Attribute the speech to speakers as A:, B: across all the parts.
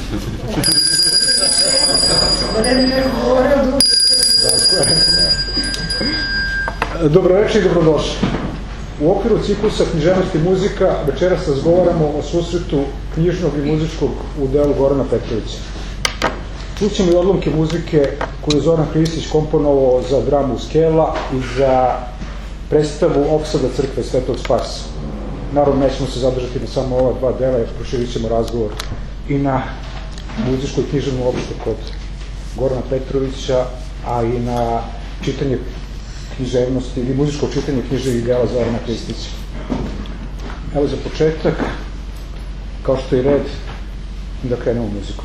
A: Dobroveče i dobrodošli. U okviru ciklusa Književnost i muzika večeras razgovaramo o susretu knjižnog i muzičkog u delu Gorana Petrovića. Čućemo i odlomke muzike koju je Zoran Hristić komponovao za dramu Skela i za predstavu Opsada crkve Svetog Spasa. Naravno, nećemo se zadržati na samo ova dva dela, jer proširit ćemo razgovor i na muzičku i književnu opštu kod Gorana Petrovića, a i na čitanje književnosti ili muzičko čitanje književnih dela Zorana Hristića. Evo za početak, kao što je red, da krenemo u muziku.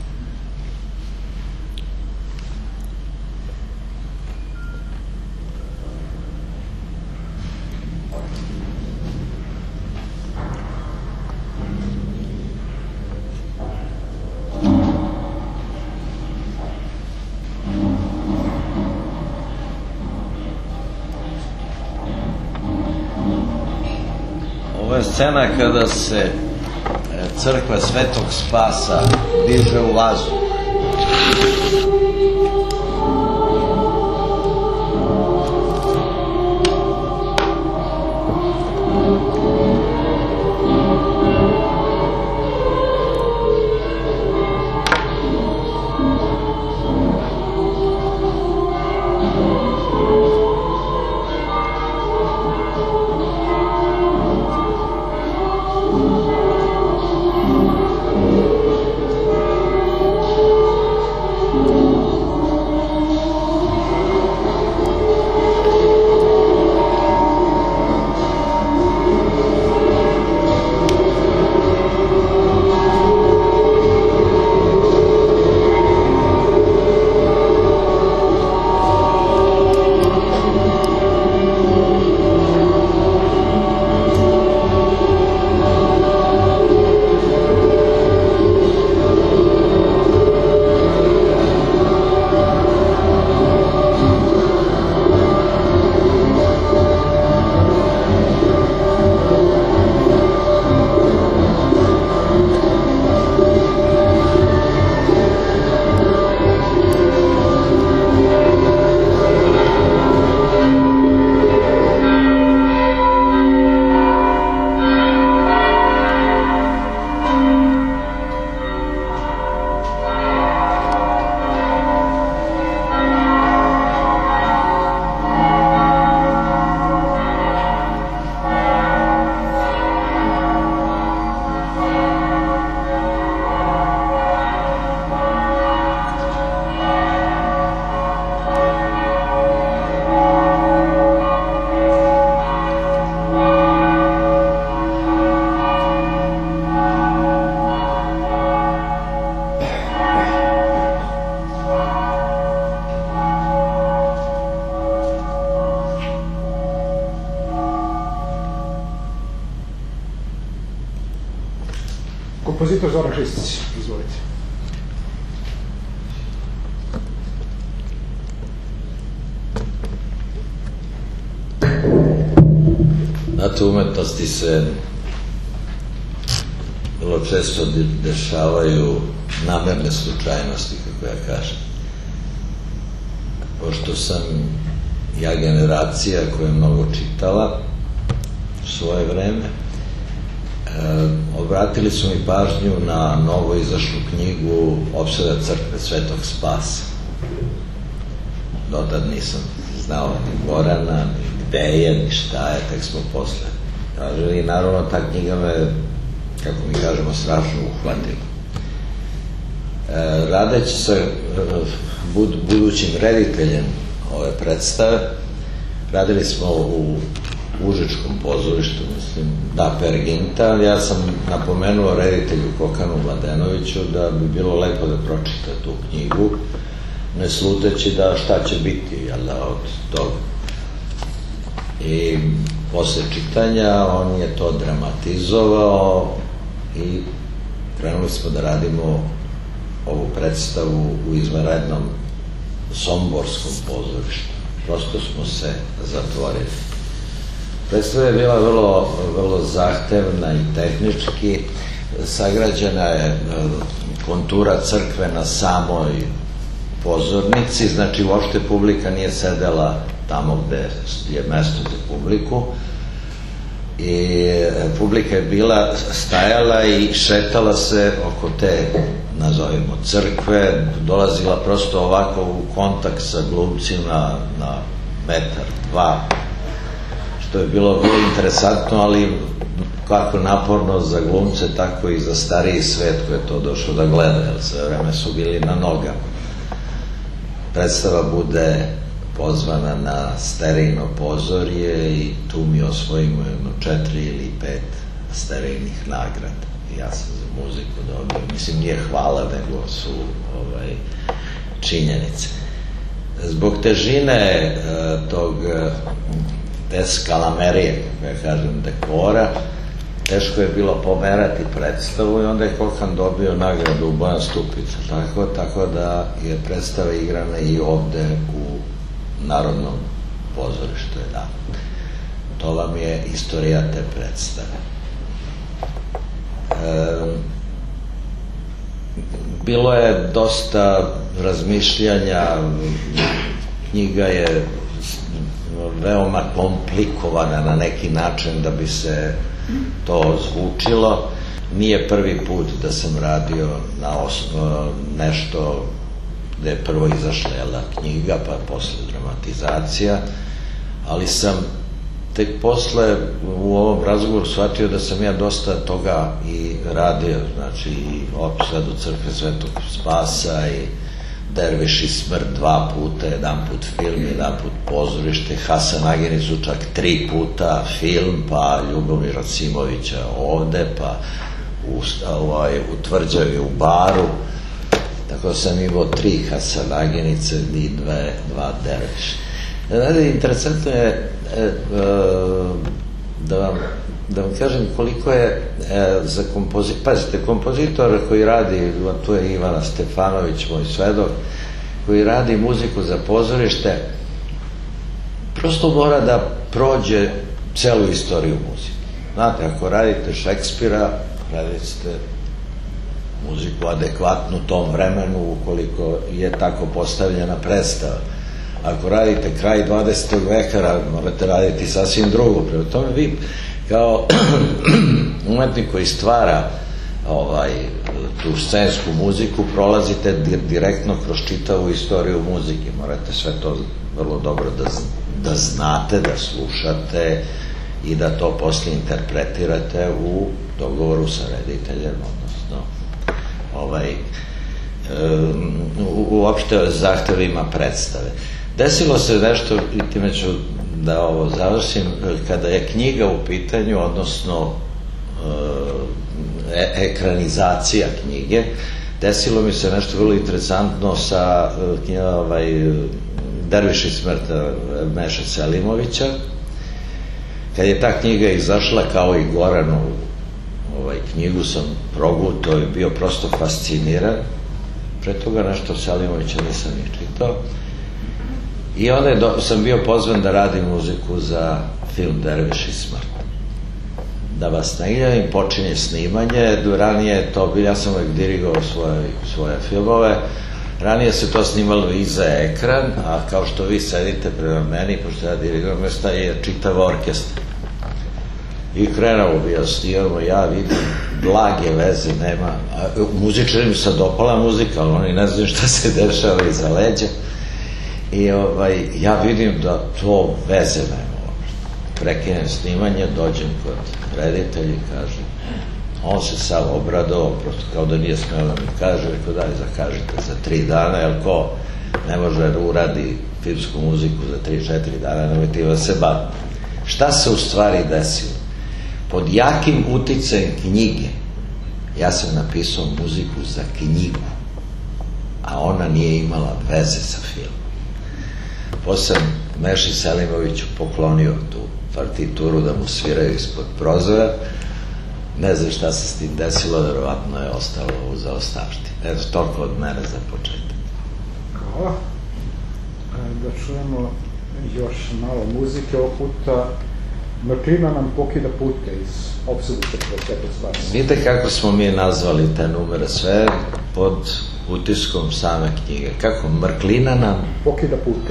B: Scena kada se crkva Svetog Spasa diže u vazduh.
A: Kompozitor Zoran Hristić, izvolite.
B: Znate, u umetnosti se vrlo često dešavaju namerne slučajnosti, kako ja kažem. Pošto sam ja generacija koja je mnogo čitala u svoje vreme, obratili su mi pažnju na novo izašlu knjigu Opsada crkve Svetog Spasa. Dotad nisam znao ni Gorana, ni gde je, ni šta je, tek smo posle tražili i naravno ta knjiga me, kako mi kažemo, strašno uhvatila. Radeći sa budućim rediteljem ove predstave, radili smo u Užičkom pozorištu, mislim, da Perginta, ja sam napomenuo reditelju Kokanu Mladenoviću da bi bilo lepo da pročita tu knjigu, ne sluteći da šta će biti, jel da, od toga. I posle čitanja on je to dramatizovao i krenuli smo da radimo ovu predstavu u izvanrednom somborskom pozorištu. Prosto smo se zatvorili. Predstava je bila vrlo zahtevna i tehnički. Sagrađena je kontura crkve na samoj pozornici, znači uopšte publika nije sedela tamo gde je mesto za publiku i publika je bila stajala i šetala se oko te, nazovimo, crkve, dolazila prosto ovako u kontakt sa glumcima na metar, dva, što je bilo vrlo interesantno, ali kako naporno za glumce, tako i za stariji svet koji je to došao da gleda, jer sve vreme su bili na nogama. Predstava bude pozvana na sterijno pozorje i tu mi osvojimo 4 ili 5 sterijnih nagrada. Ja sam za muziku dobio, mislim nije hvala, nego su činjenice. Zbog težine te skalamerije, kako ja kažem, dekora, teško je bilo pomerati predstavu i onda je Kokan dobio nagradu u Bojan Stupica, tako da je predstava igrana i ovde u Narodnom pozorištu. Da. To vam je istorija te predstave. Bilo je dosta razmišljanja, knjiga je veoma komplikovana na neki način da bi se to zvučilo. Nije prvi put da sam radio na nešto gde je prvo izašla knjiga, pa posle dramatizacija, ali sam tek posle u ovom razgovoru shvatio da sam ja dosta toga i radio, znači i Opsad u crkve Svetog Spasa i Derviš i smrt 2 puta, 1 put film, 1 put pozorište, Hasan Aginicu čak 3 puta film, pa Ljubomira Simovića ovde, pa u Tvrđavi u Baru, tako sam imao 3 Hasan Aginice i 2 Derviša. Interesantno je da vam kažem koliko je za kompozitor, pazite, kompozitor koji radi, tu je Ivana Stefanović, moj svedok, koji radi muziku za pozorište, prosto mora da prođe celu istoriju muzike. Znate, ako radite Šekspira, radite muziku adekvatnu tom vremenu ukoliko je tako postavljena predstava. Ako radite kraj 20. veka, morate raditi sasvim drugo. Prema tome vi kao umetnik koji stvara tu scensku muziku prolazite direktno kroz čitavu istoriju muzike. Morate sve to vrlo dobro da znate, da slušate i da to posle interpretirate u dogovoru sa rediteljem, odnosno uopšte zahtevima predstave. Desilo se nešto, i time ću da ovo završim, kada je knjiga u pitanju, odnosno ekranizacija knjige, desilo mi se nešto vrlo interesantno sa Derviš i smrt Meše Selimovića. Kad je ta knjiga izašla, kao i Goranovu knjigu sam progutao i bio prosto fasciniran. Pre toga nešto Selimovića nisam ni čitao. I onda sam bio pozvan da radim muziku za film Derviš i smrt. Da vas naivljavim, počinje snimanje, ranije to, ja sam uvijek dirigovao svoje filmove, ranije se to snimalo i za ekran, a kao što vi sedite prema meni, pošto ja dirigovam, je čitav orkestar. I krenuo bi, snimamo, ja vidim, blage veze nema, muzičarima se dopala muzika, ali oni ne znaju šta se dešava iza leđa. I ja vidim da to veze nema. Prekinem snimanje, dođem kod reditelja i kažem, on se sav obradao, prosto kao da nije smeo da mi kaže, rekao daj zakažite za 3 dana, jer ko ne može da uradi filmsku muziku za 3-4 dana, nemojte da se bavi. Šta se u stvari desilo? Pod jakim uticajem knjige ja sam napisao muziku za knjigu, a ona nije imala veze sa filmom. Posle sam Meši Selimoviću poklonio tu partituru da mu sviraju ispod prozora. Ne znam šta se s tim desilo, verovatno je ostalo u zaostavštini. Eto, toliko od mene za početak.
A: Hvala. Da čujemo još malo muzike ovog puta. Mrklina nam pokida pute iz opsadu Svetog Spasa.
B: Vidite kako smo mi nazvali te numere, sve pod utiskom same knjige. Kako? Mrklina nam
A: pokida pute.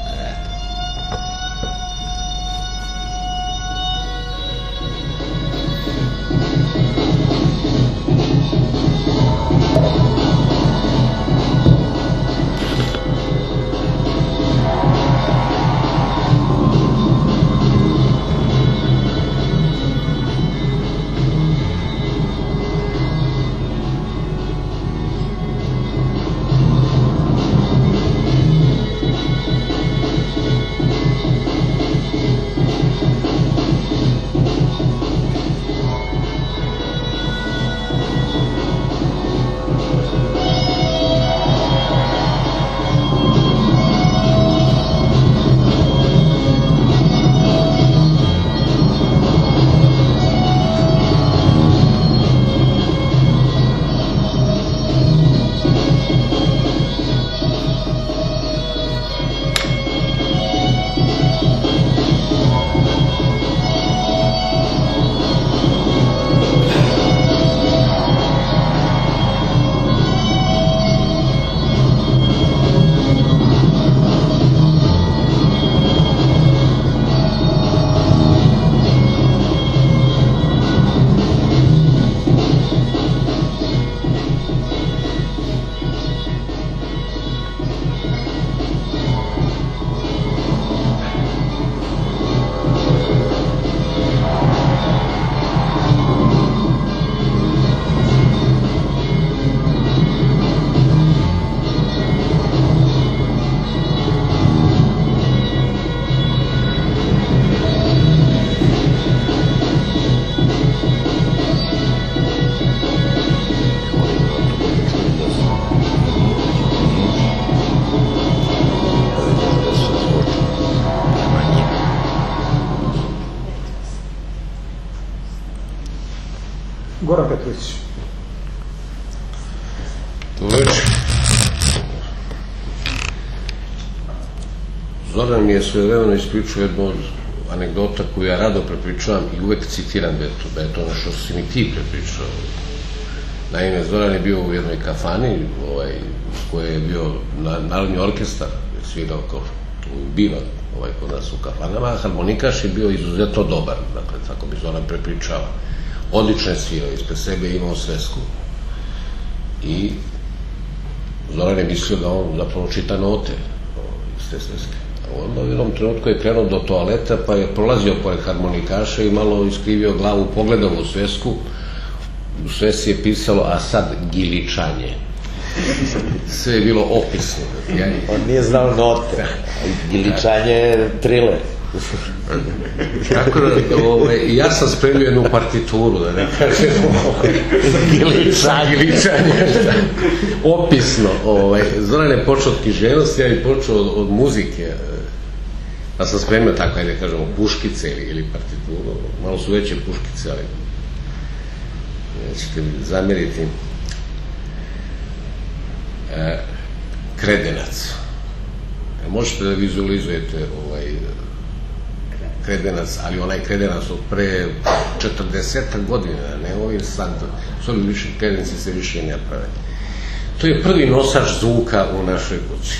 A: Goran Petrović.
C: Zoran mi je svojevremeno ispričao jednu od anegdota koju ja rado prepričavam i uvek citiram da je to ono što si mi ti prepričao. Naime, Zoran je bio u jednoj kafani u kojoj je bio Narodni orkestar, svirao kao biva kod nas u kafanama, a harmonikaš je bio izuzetno dobar, dakle, tako bi Zoran prepričava. Odlično je svirao, ispred sebe je imao svesku i Zoran je mislio da on zapravo čita note iz te sveske. Onda u jednom trenutku je krenuo do toaleta, pa je prolazio pored harmonikaša i malo iskrivio glavu, pogledao u svesku. U svesci je pisalo, a sad giličanje. Sve je bilo opisno.
B: On nije znao note. Giličanje je triler.
C: Tako da, ja sam spremio jednu partituru, da ne kažem giličanje, opisno. Zoran je počeo od književnosti, ja je počeo od muzike, pa sam spremio tako, ajde kažemo, puškice ili partituru, malo su veće puškice, ali nećete mi zamjeriti. Kredenac. Možete da vizualizujete kredenac, ali onaj kredenac od pre 40 godina, ne ovim sad, s ovim više kredenci se više ne prave. To je prvi nosač zvuka u našoj kući.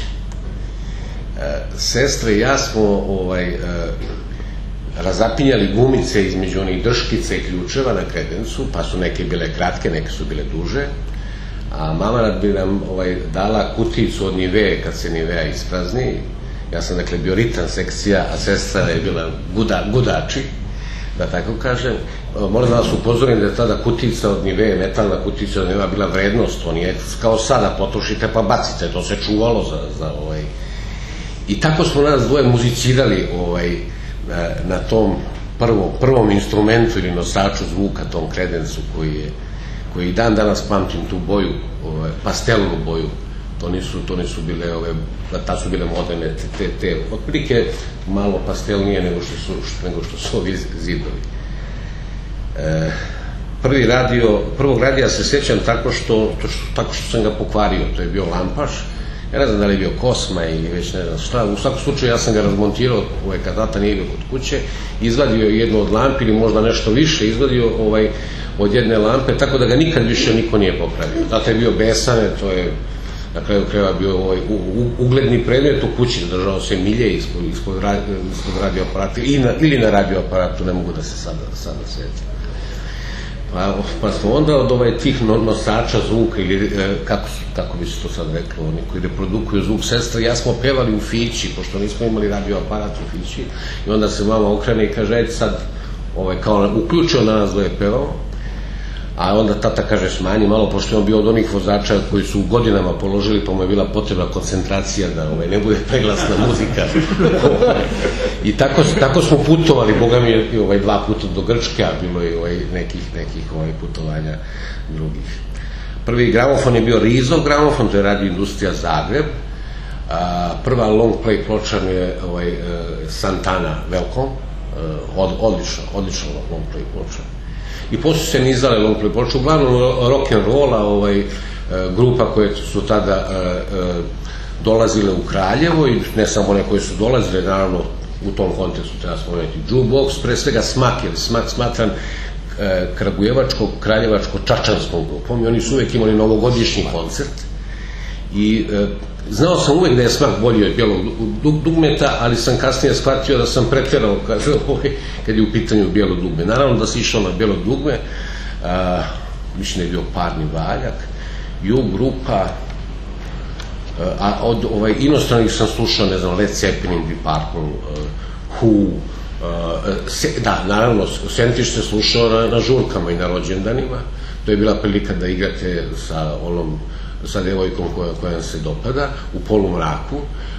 C: Sestre i ja smo razapinjali gumice između onih drškica i ključeva na kredencu, pa su neke bile kratke, neke su bile duže, a mama bi nam dala kuticu od Nivea kad se Nivea isprazni. Ja sam, dakle, bio ritam sekcija, a sestra je bila gudači, da tako kažem. Moram da vas upozorim da je tada kutica od Nivea, metalna kutica od Nivea bila vrednost, on je kao sada potrošite pa bacite, to se čuvalo za I tako smo nas dvoje muzicirali na tom prvom instrumentu ili nosaču zvuka, tom kredencu koji dan danas pamtim tu boju, pastelnu boju. To nisu bile ta su bile moderne, te otprilike malo pastelnije nego što su ovi zidovi. Prvog radija se sjećam tako što sam ga pokvario, to je bio lampaš. Ja ne znam da li je bio Kosma ili već ne znam šta. U svakom slučaju ja sam ga razmontirao kad tata nije bio kod kuće, izvadio jednu od lampi ili možda nešto više, izvadio od jedne lampe, tako da ga nikad više niko nije popravio. Tata je bio besan, to je na kraju krajeva bio ugledni predmet u kući, držao se milje ispod radioaparata ili na radioaparatu, ne mogu da se sada sjetim. Pa smo onda od tih nosača zvuka, ili kako bi se to sad reklo, oni koji reprodukuju zvuk sestra, ja smo pevali u Fići, pošto nismo imali radioaparat u Fići, i onda se mama okrene i kaže, ajde sad, kao uključio na nas da je pevao, a onda tata kaže smanji malo, pošto je on bio od onih vozača koji su godinama položili, pa mu je bila potrebna koncentracija da ne bude preglasna muzika. I tako smo putovali, Boga mi je 2 puta do Grčke, a bilo je nekih putovanja drugih. Prvi gramofon je bio Rizov gramofon, to je Radio Industrija Zagreb. Prva long play ploča mi je Santana Welcome, odlična long play ploča. I poslije se nizale long play ploče, uglavnom rock'n'rolla, grupa koje su tada dolazile u Kraljevo, i ne samo one koje su dolazile, naravno u tom kontekstu treba spomenuti Jukebox, pre svega Smak, jer smatram kragujevačko-kraljevačko-čačanskom grupom, i oni su uvek imali novogodišnji koncert, i znao sam uvek da je Smak bolji od Bijelog dugmeta, ali sam kasnije shvatio da sam preterao kad je u pitanju Bijelo dugme. Naravno da si išao na Bijelo dugme, mislim da je bio Parni valjak, Jug grupa, a od inostranih sam slušao, ne znam, Led Zeppelin, Deep Purple, Who, da, naravno, Sentiš se slušao na žurkama i na rođendanima, to je bila prilika da igrate sa devojkom koja vam se dopada, u polumraku.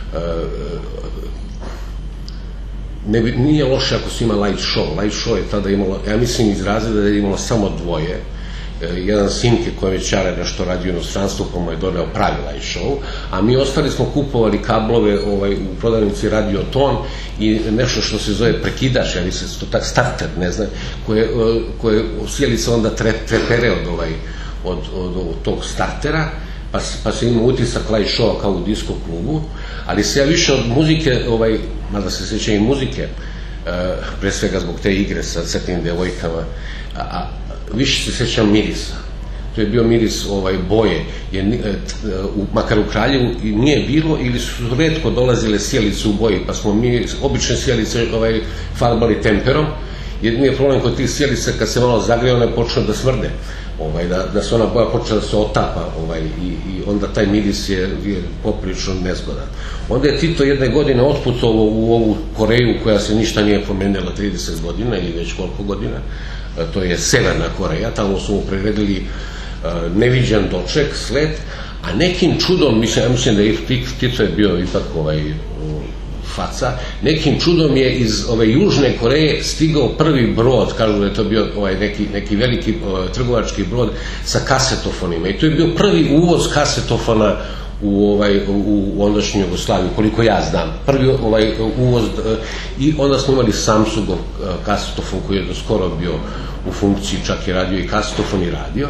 C: Nije loše ako se ima light show. Light show je tada imalo, ja mislim iz razreda da je imalo samo 2. Jedan Sinke koji je već nešto radio u inostranstvu, pa mu je doneo pravi light show, a mi ostali smo kupovali kablove u prodavnici Radio Ton i nešto što se zove prekidač, ali se to tak starter, ne znam, koje sjelica onda trepere od tog startera, pa se ima utisak light showa kao u disko klubu, ali se ja više od muzike, mada se sjećam i muzike, pre svega zbog te igre sa tim devojkama, više se sjećam mirisa. To je bio miris boje, makar u Kraljevu nije bilo ili su retko dolazile sjelice u boji, pa smo mi obične sjelice farbali temperom. Jedini je problem kod tih sjelica, kad se malo zagreje, one počne da smrde, da se ona boja počne da se otapa, i onda taj miris je poprilično nezgodan. Onda je Tito jedne godine otputovao u ovu Koreju koja se ništa nije promenila 30 godina ili već koliko godina, to je Severna Koreja, tamo su mu priredili neviđan doček, slet, a nekim čudom, ja mislim da je Tito je bio ipak faca, nekim čudom je iz Južne Koreje stigao prvi brod, kažu da je to bio neki veliki trgovački brod sa kasetofonima, i to je bio prvi uvoz kasetofona u ondašnju Jugoslaviju, koliko ja znam. Prvi uvoz, i onda smo imali Samsungov kasetofon koji je do skoro bio u funkciji, čak je radio i kasetofon i radio.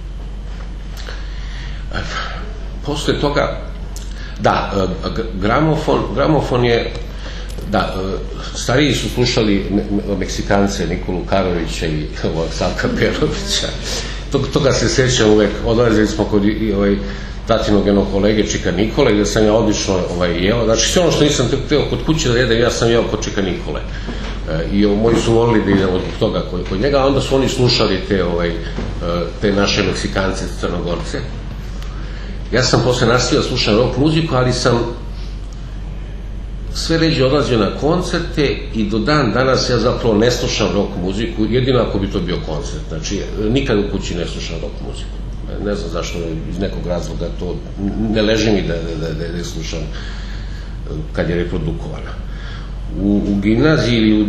C: Posle toga, da, gramofon je, da, stariji su slušali Meksikance, Nikolu Karovića i Savka Perovića. Toga se sjećam uvek, odlazili smo kod tatinog jednog kolege Čika Nikole, gde sam ja odlično jeo, znači sve ono što nisam teo kod kuće da jedem, ja sam jeo kod Čika Nikole. I moji su volili da idemo zbog toga kod njega, a onda su oni slušali te naše Meksikance, Crnogorce. Ja sam posle nastavio da slušam rock muziku, ali sam sve ređe odlazio na koncerte i do dan danas ja zapravo ne slušam rock muziku, jedino ako bi to bio koncert. Znači, nikad u kući ne slušam rock muziku. Ne znam zašto, iz nekog razloga to ne leži mi da je slušam kad je reprodukovana. U gimnaziji ili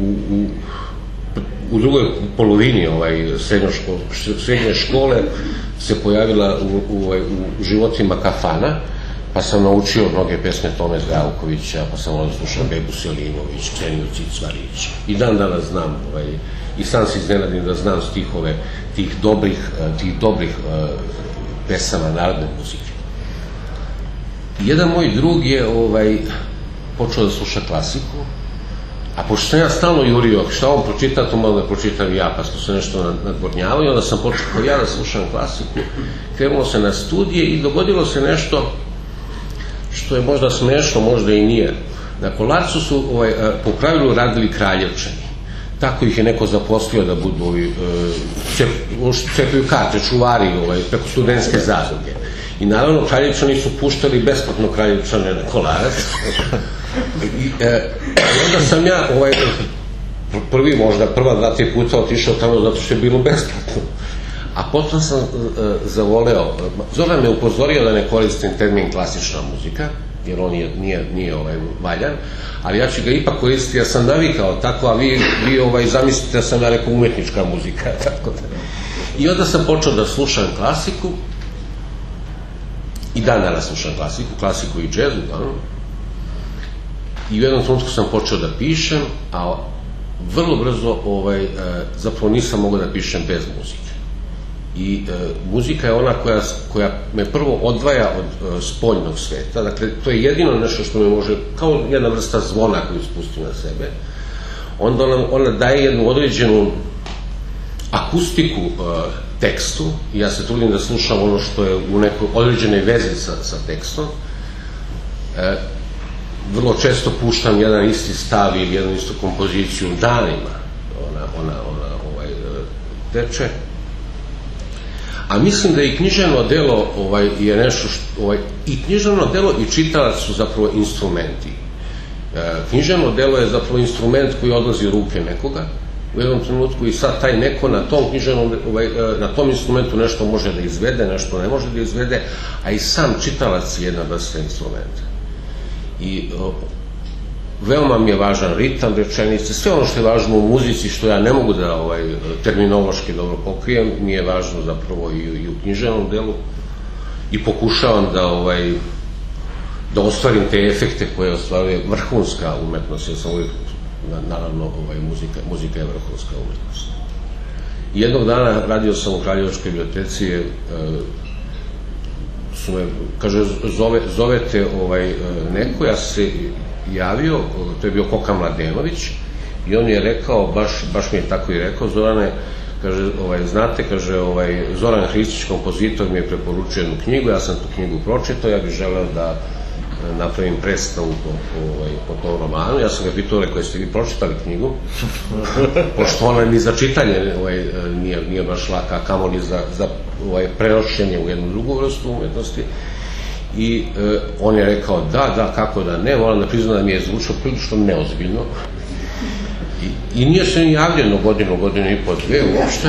C: u drugoj polovini srednje škole se pojavila u životima kafana, pa sam naučio mnoge pesme Tome Zdravkovića, pa sam slušao Bebu Selimović, Kseniju Cicvarić, i dan danas znam, i sam se iznenadim da znam stihove tih dobrih pesama narodne muzike. jedan moj drug je počeo da sluša klasiku, a pošto sam ja stalno jurio, šta on pročita, to mogu da pročitam i ja, pa smo se nešto nadvornjavali, onda sam počeo ja da slušam klasiku, krenulo se na studije i dogodilo se nešto što je možda smešno, možda i nije. Na Kolarcu su po pravilu radili Kraljevčani. Tako ih je neko zaposlio da budu cepaju karte, čuvari preko studentske zadruge. I naravno Kraljevčani su puštali besplatno Kraljevčane na Kolarac. I onda sam ja prva 2-3 puta otišao tamo zato što je bilo besplatno. A potom sam zavoleo, Zoran me upozorio da ne koristim termin klasična muzika, jer on nije valjan, ali ja ću ga ipak koristiti, ja sam navikao tako, a vi zamislite da sam ja neka umetnička muzika, tako da. I onda sam počeo da slušam klasiku, i dan danas slušam klasiku i džez, uglavnom. I u jednom trenutku sam počeo da pišem, a vrlo brzo zapravo nisam mogao da pišem bez muzike. I muzika je ona koja me prvo odvaja od spoljnog sveta, dakle to je jedino nešto što me može, kao jedna vrsta zvona koju spusti na sebe, onda ona daje jednu određenu akustiku tekstu i ja se trudim da slušam ono što je u nekoj određenoj vezi sa tekstom. Vrlo često puštam jedan isti stav ili jednu istu kompoziciju danima, ona teče. A mislim da i književno delo je nešto što, i književno delo i čitalac su zapravo instrumenti. Književno delo je zapravo instrument koji odlazi u ruke nekoga u jednom trenutku i sad taj neko na tom instrumentu nešto može da izvede, nešto ne može da izvede, a i sam čitalac je jedna vrsta instrumenta. I veoma mi je važan ritam rečenice, sve ono što je važno u muzici, što ja ne mogu da terminološki dobro pokrijem, mi je važno zapravo i u književnom delu i pokušavam da ostvarim te efekte koje ostvaruje vrhunska umetnost, jer sam uvijek, naravno, muzika je vrhunska umetnost. Jednog dana radio sam u Kraljevačkoj biblioteci, su me, kaže, zovete neko, ja se javio, to je bio Koka Mladenović, i on je rekao, baš mi je tako i rekao, Zorane, kaže, znate, kaže, Zoran Hristić, kompozitor, mi je preporučio jednu knjigu, ja sam tu knjigu pročitao, ja bih želeo da napravim predstavu po tom romanu. Ja sam ga pitao, rekao, jeste vi pročitali knjigu? Pošto ona ni za čitanje nije baš laka, kamoli za prenošenje u jednu drugu vrstu umetnosti. I on je rekao, da, kako da ne, moram da priznam da mi je zvučao prilično neozbiljno. I nije se ni javljeno godinu i po, 2 uopšte.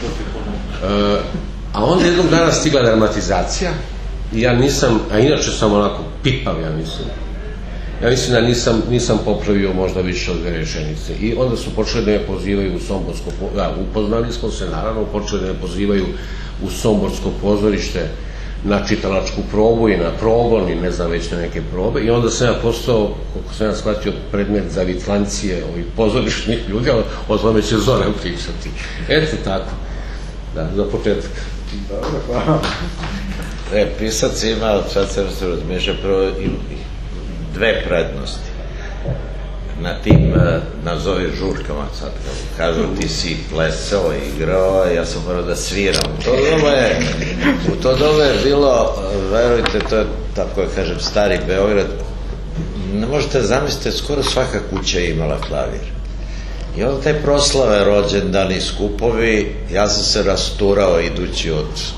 C: A onda jednog dana stigla dramatizacija i ja nisam, a inače sam onako pipav, ja mislim da nisam popravio možda više od 2 rečenice. I onda su počeli da me pozivaju u Somborsko, upoznali smo se, naravno, počeli da me pozivaju u Somborsko pozorište na čitalačku probu i na progon i ne znam već na neke probe, i onda sam ja postao, koliko sam ja shvatio, predmet za vitlancije ovih pozorišnih ljudi, o tome će Zoran pričati. Eto tako, da, za početak.
A: Dobro, hvala.
B: Pisac ima, sad se razmišlja, prvo 2 prednosti. Na tim, nazovi žurkama, sad kažu ti si plesao, igrao, ja sam morao da sviram. U to doba je bilo, verujte, to je, tako je kažem, stari Beograd, ne možete zamisliti, skoro svaka kuća je imala klavir. I onda taj proslave, rođendani, skupovi, ja sam se rasturao idući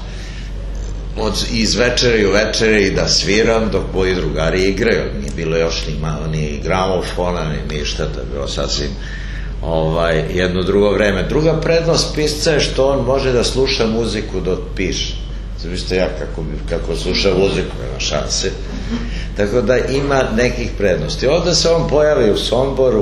B: iz večeri u večeri da sviram dok moji drugari igraju. Nije bilo još ni gramofona, ni ništa, to je bilo sasvim jedno drugo vreme. Druga prednost pisca je što on može da sluša muziku dok piše. Zamislite ja kako sluša muziku, nema šanse. Tako da ima nekih prednosti. Onda se on pojavi u Somboru,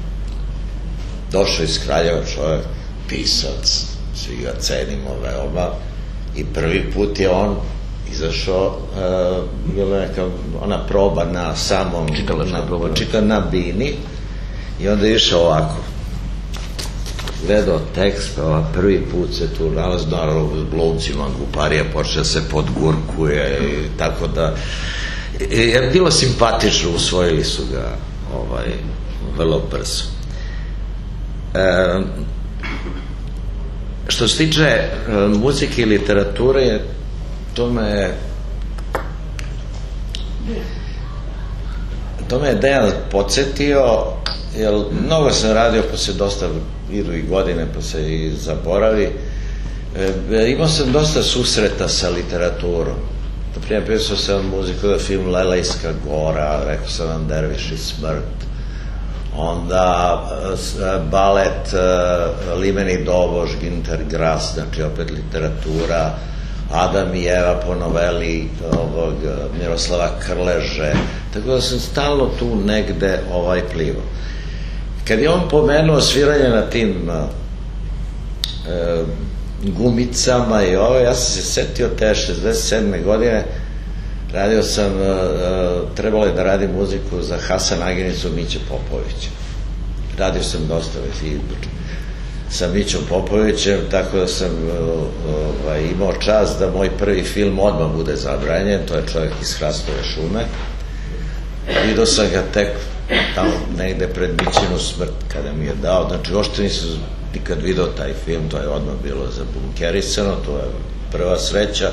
B: došao iz Kraljeva čovjek, pisac, svi ga cenimo veoma, i prvi put je on izašao, bila neka ona proba na samom, čita na bini, i onda je išao ovako, gledao tekst, prvi put se tu nalazio, naravno s glumcima, gluparija počne se podgurkuje, i tako da je bilo simpatično, usvojili su ga vrlo brzo. Što se tiče muzike i literature, to me je Dejan podsjetio, jer mnogo sam radio, pa se dosta idu i godine, pa se i zaboravi. Imao sam dosta susreta sa literaturom. Naprimjer, pisao sam muziku za film Lelejska gora, rekao sam vam Derviš i smrt, onda balet Limeni dobož, Ginter Grass, znači opet literatura, Adam i Eva po noveli Miroslava Krleže, tako da sam stalno tu negde plivao. Kad je on pomenuo sviranje na tim gumicama i ja sam se setio te 67. godine, radio sam, trebalo je da radim muziku za Hasan Aginicu Miće Popovića. Radio sam dosta sa Mićom Popovićem, tako da sam imao čast da moj prvi film odmah bude zabranjen, to je Čovjek iz Hrastove šume. Vidio sam ga tek tamo negde pred Mićinu smrt kada mi je dao, znači ošto nisam nikad video taj film, to je odmah bilo zabunkerisano, to je prva sreća.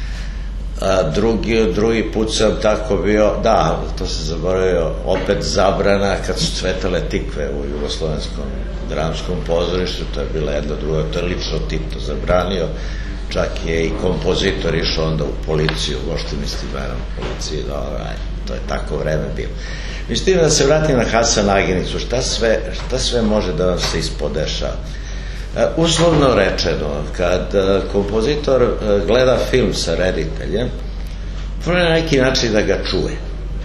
B: Drugi put sam tako bio, da, to se zaboravio, opet zabrana kad su cvetale tikve u Jugoslovenskom dramskom pozorištu, to je bila jedna druga, to je lično Tito zabranio, čak je i kompozitor išao onda u policiju, možete misliti menom policiji, to je tako vreme bilo. Mislim da se vratim na Hasan Aginicu, šta sve može da vam se ispodešava? Uslovno rečeno, kad kompozitor gleda film sa rediteljem, mora na neki način da ga čuje.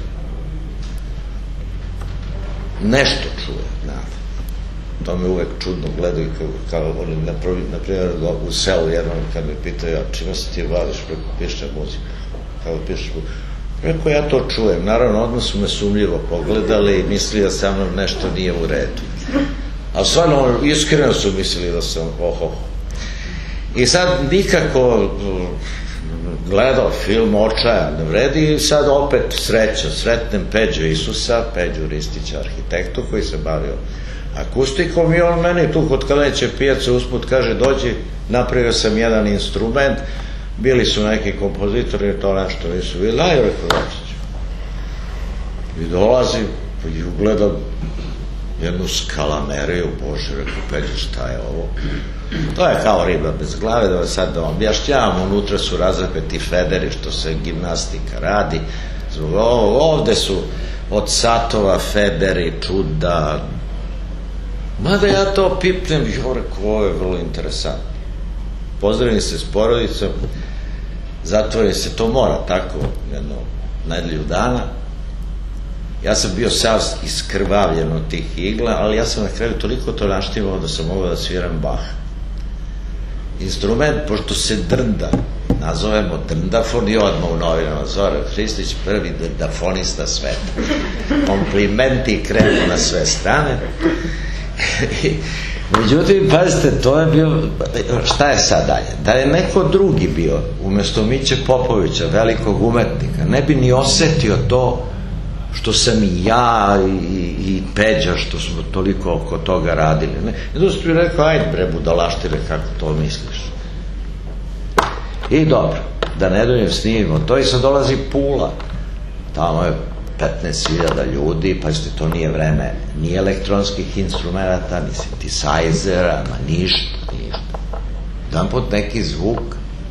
B: Nešto čuje, znate. To me uvek čudno gledaju, kao oni, na primjer, u selu jednom kad me pitaju, čima se ti baviš, preko piše muziku, kako pišeš muziku. Preko ja to čujem, naravno, odmah su me sumljivo pogledali i mislili da sa mnom nešto nije u redu. Ali stvarno, iskreno su mislili da sam I sad nikako gledao film očajan, ne vredi, i sad opet sretnem Peđu Isusa, Peđu Ristića, arhitektu koji se bavio akustikom i on meni tu kod Kaleće pijace usput kaže dođi, napravio sam jedan instrument, bili su neki kompozitori, to nešto nisu bili, daj, rekao Dačić. I dolazim i ugledam jednu skalameriju, Bože, rekao Peđa, šta je ovo? To je kao riba bez glave, da sad da vam objašnjavam, unutra su razrepeti federi, što se gimnastika radi, ovde su od satova federi, čuda, mada ja to pipnem, jo, rekao, ovo je vrlo interesantno. Pozdravim se s porodicom, zatvorim se, to mora tako, jedno nedelju dana. Ja sam bio sav iskrvavljen od tih igla, ali ja sam na kraju toliko to naštimao da sam mogao da sviram Bach. Instrument, pošto se drnda, nazovemo drndafon i odmah u novinama, Zoran Hristić, prvi drndafonista sveta. Komplimenti krenu na sve strane. Međutim, pazite, to je bio, šta je sad dalje? Da je neko drugi bio, umesto Miće Popovića, velikog umetnika, ne bi ni osetio to što sam i ja i Peđa, što smo toliko oko toga radili. Jedno su mi rekao, ajde bre budalaštine, kako to misliš? I dobro, da ne dojem snimimo to i sad dolazi Pula. Tamo je 15.000 ljudi, pa to nije vreme ni elektronskih instrumenta, ni synthesizera, ništa. Dan pod neki zvuk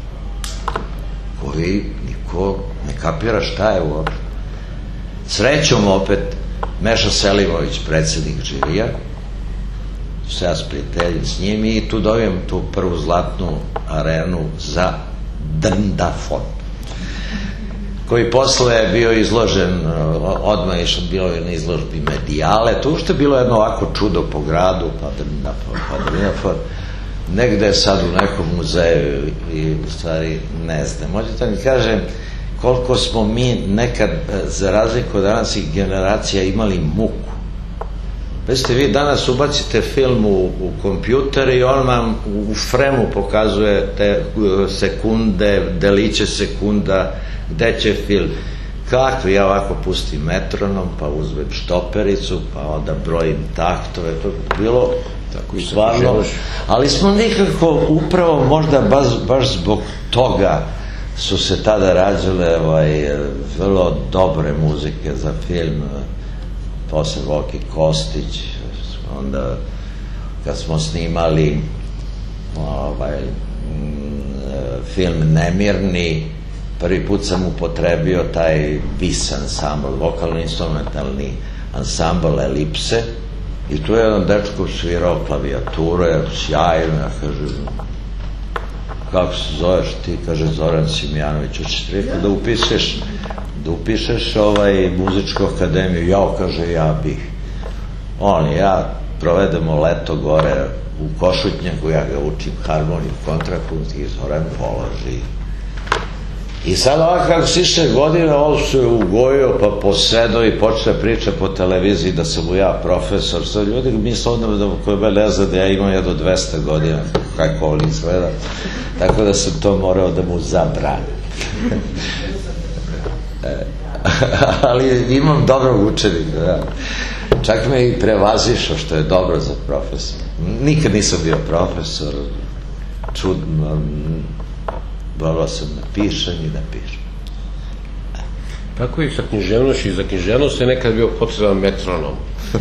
B: koji niko ne kapira šta je uopšte. Srećom opet Meša Selimović, predsednik žirija, se ja sprijateljim s njim i tu dobijem tu prvu zlatnu arenu za drndafon, koji posle je bio izložen, odmah išao bilo je na izložbi Medijale, to ušte bilo jedno ovako čudo po gradu, pa drndafon, negde je sad u nekom muzeju i u stvari ne znam. Možete mi kažem koliko smo mi nekad, za razliku od današnjih generacija, imali muku. Veste, vi danas ubacite film u kompjuter i on vam u fremu pokazuje te sekunde, deliće sekunda, gde će film. Kako, ja ovako pustim metronom, pa uzmem štopericu, pa onda brojim taktove, to je bilo stvarno, ali smo nekako upravo možda baš zbog toga su se tada rađale vrlo dobre muzike za film, posle Voki Kostić, onda kad smo snimali film Nemirni, prvi put sam upotrebio taj BIS ansambl, vokalno-instrumentalni ansambl Elipse, i tu je jedan dečko svirao klavijaturu, sjajno, ja kažem, kako se zoveš ti, kaže Zoran Simjanović, hoćeš ti rekao da upišeš muzičku akademiju, jao, kaže, ja bih. On i ja provedemo leto gore u Košutnjaku, ja ga učim harmoniju, kontrapunkt i Zoran položi. I sad ovako kako si išle godine, on se ugojio, pa posedao i počne priča po televiziji da sam mu ja profesor. Sad ljudi misle onda koji me ne zna da ja imam jedno 200 godina, kako on izgleda. Tako da sam to morao da mu zabranim. Ali imam dobrog učenika, da. Čak me i prevazišao, što je dobro za profesor. Nikad nisam bio profesor, čudno, volao sam da pišem i da pišem.
C: Tako i sa književnošću, i za književnost je nekad bio potreban metronom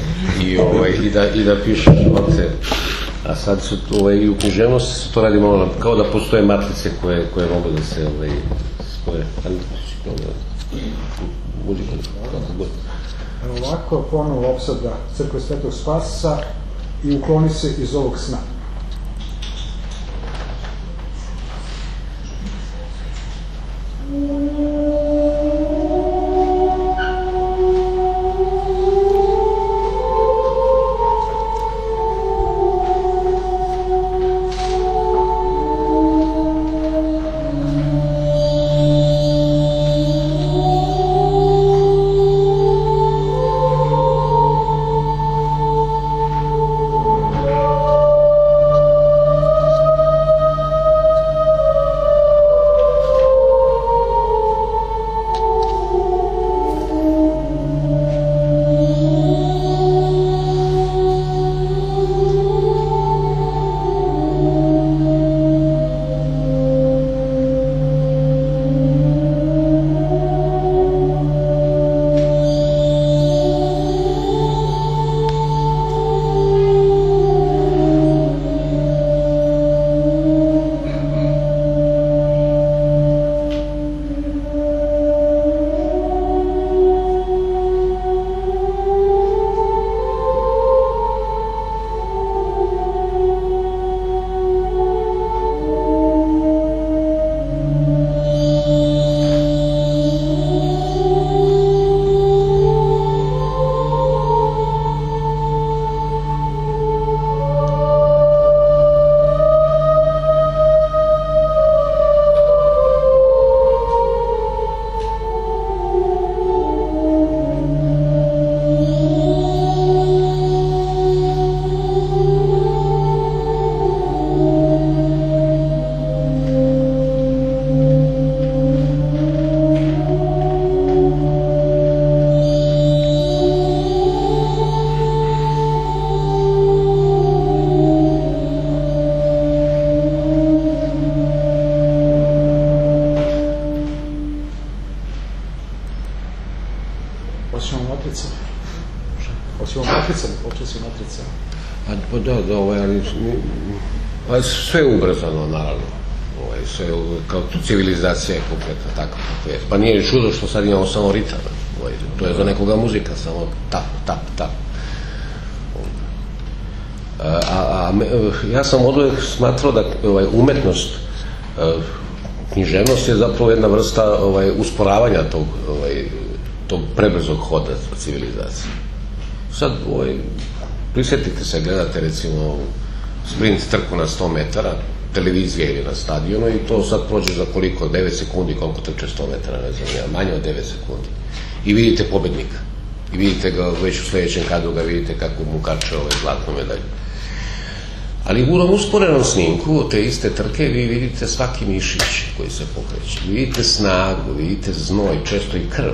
C: i da pišeš note. A sad su i u književnosti to radi malo kao da postoje matrice koje mogu da se spoje.
A: Ovako, ponovo opsada Crkve Svetog Spasa i ukloni se iz ovog sna.
C: Sve je ubrzano, naravno. Sve kao civilizacija je kompletna, tako kako je. Pa nije čudo što sad imamo samo ritam. To je za nekoga muzika, samo tap, tap, tap. Ja sam oduvek smatrao da umetnost, književnost je zapravo jedna vrsta usporavanja tog prebrzog hoda civilizacije. Sad, prisjetite se, gledate recimo sprint trku na 100 metara, televizija ili na stadionu i to sad prođe za koliko, 9 sekundi, koliko trče 100 metara, ne znam, manje od 9 sekundi. I vidite pobednika. I vidite ga već u sledećem kadru, ga vidite kako mu kače zlatnu medalju. Ali u usporenom snimku te iste trke vi vidite svaki mišić koji se pokreće, vidite snagu, vidite znoj, često i krv,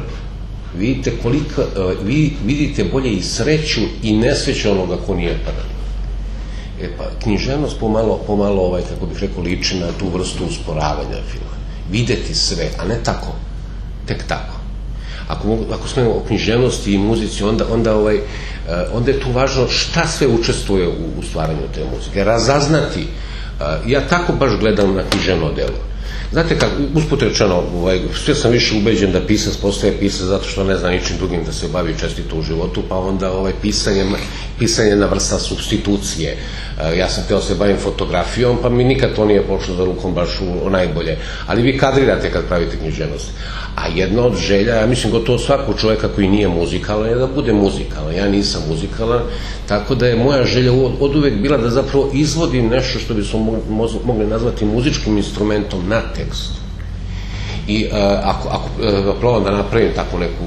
C: vidite bolje i sreću i nesreću onoga ko nije prvi. Pa književnost pomalo, kako bih rekao, liči na tu vrstu usporavanja filma. Videti sve, a ne tako, tek tako. Ako smo o književnosti i muzici, onda je tu važno šta sve učestvuje u stvaranju te muzike. Razaznati. Ja tako baš gledam na književno delo. Znate, usput rečeno, sve sam više ubeđen da pisac postaje pisac zato što ne zna ničim drugim da se bavi čestito u životu, pa onda pisanje je na vrsta supstitucije. Ja sam hteo se bavim fotografijom, pa mi nikad to nije pošlo za rukom baš u najbolje. Ali vi kadrirate kad pravite književnost. A jedna od želja, ja mislim gotovo svakog čoveka koji nije muzikalan, je da bude muzikalan. Ja nisam muzikalan, tako da je moja želja od uvek bila da zapravo izvodim nešto što bi smo mogli nazvati muzičkim instrumentom na tekstu. I ako probam da napravim takvu neku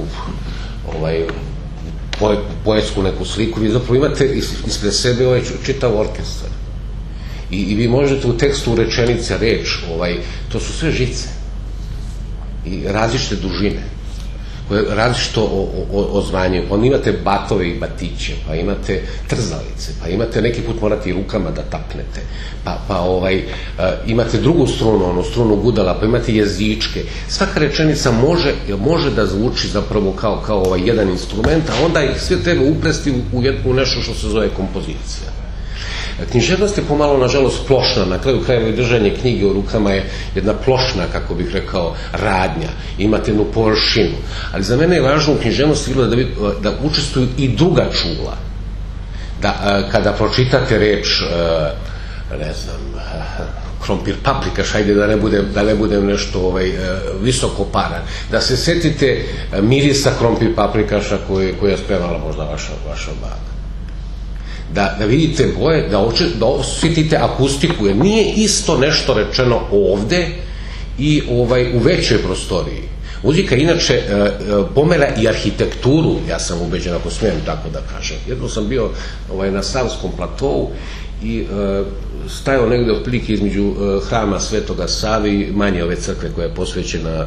C: poetsku neku sliku, vi zapravo imate ispred sebe čitav orkestar. I vi možete u tekstu rečenice, reč, to su sve žice i različite dužine koje različito ozvanjaju. Pa onda imate batove i batiće, pa imate trzalice, pa imate neki put morate i rukama da tapnete, pa imate drugu strunu, onu strunu gudala, pa imate jezičke. Svaka rečenica može da zvuči zapravo kao jedan instrument, a onda ih sve treba uplesti u nešto što se zove kompozicija. Književnost je pomalo, nažalost, plošna. Na kraju krajeva i držanje knjige u rukama je jedna plošna, kako bih rekao, radnja. Imate jednu površinu. Ali za mene je važno u književnosti da učestvuju i druga čula. Da kada pročitate reč, ne znam, krompir paprikaš, ajde da ne budem nešto visoko paran, da se setite mirisa krompir paprikaša koje je spremala možda vaša baka. Da vidite boje, da osjetite akustiku, jer nije isto nešto rečeno ovde i u većoj prostoriji. Muzika inače pomera i arhitekturu, ja sam ubeđen, ako smijem tako da kažem. Jedno sam bio na Savskom platovu i stajao negde otprilike između hrama Svetoga Save i manje ove crkve koja je posvećena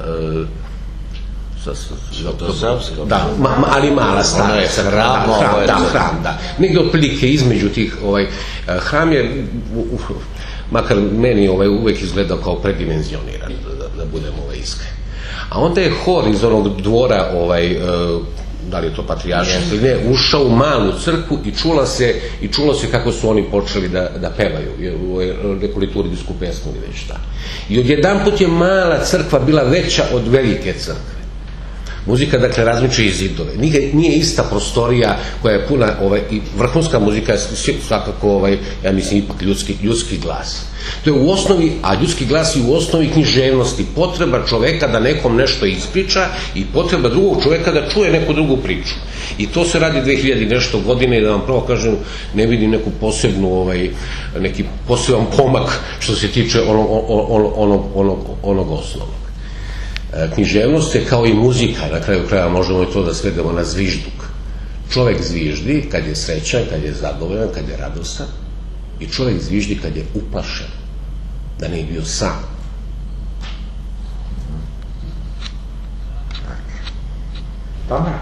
C: da, ali mala stara hram, da. Negde otprilike između tih, hram je, makar meni uvek izgledao kao predimenzioniran, da budem iskren. A onda je hor iz onog dvora, da li je to patrijaršinski ili ne, ušao u malu crkvu i čulo se kako su oni počeli da pevaju, u neku liturgijsku pesmu ili već šta. I odjedanput je mala crkva bila veća od velike crkve. Muzika, dakle, razmiče i zidove. Nije ista prostorija koja je puna, i vrhunska muzika je svakako, ja mislim, ipak ljudski glas. To je u osnovi, a ljudski glas je u osnovi književnosti, potreba čoveka da nekom nešto ispriča i potreba drugog čoveka da čuje neku drugu priču. I to se radi 2000 nešto godine i da vam pravo kažem, ne vidim neku posebnu, neki poseban pomak što se tiče onog osnovnog. Književnost je kao i muzika, na kraju kraja možemo i to da svedemo na zvižduk. Čovek zviždi kad je srećan, kad je zadovoljan, kad je radostan, i čovek zviždi kad je uplašen, da ne je bio sam.
A: Tamara?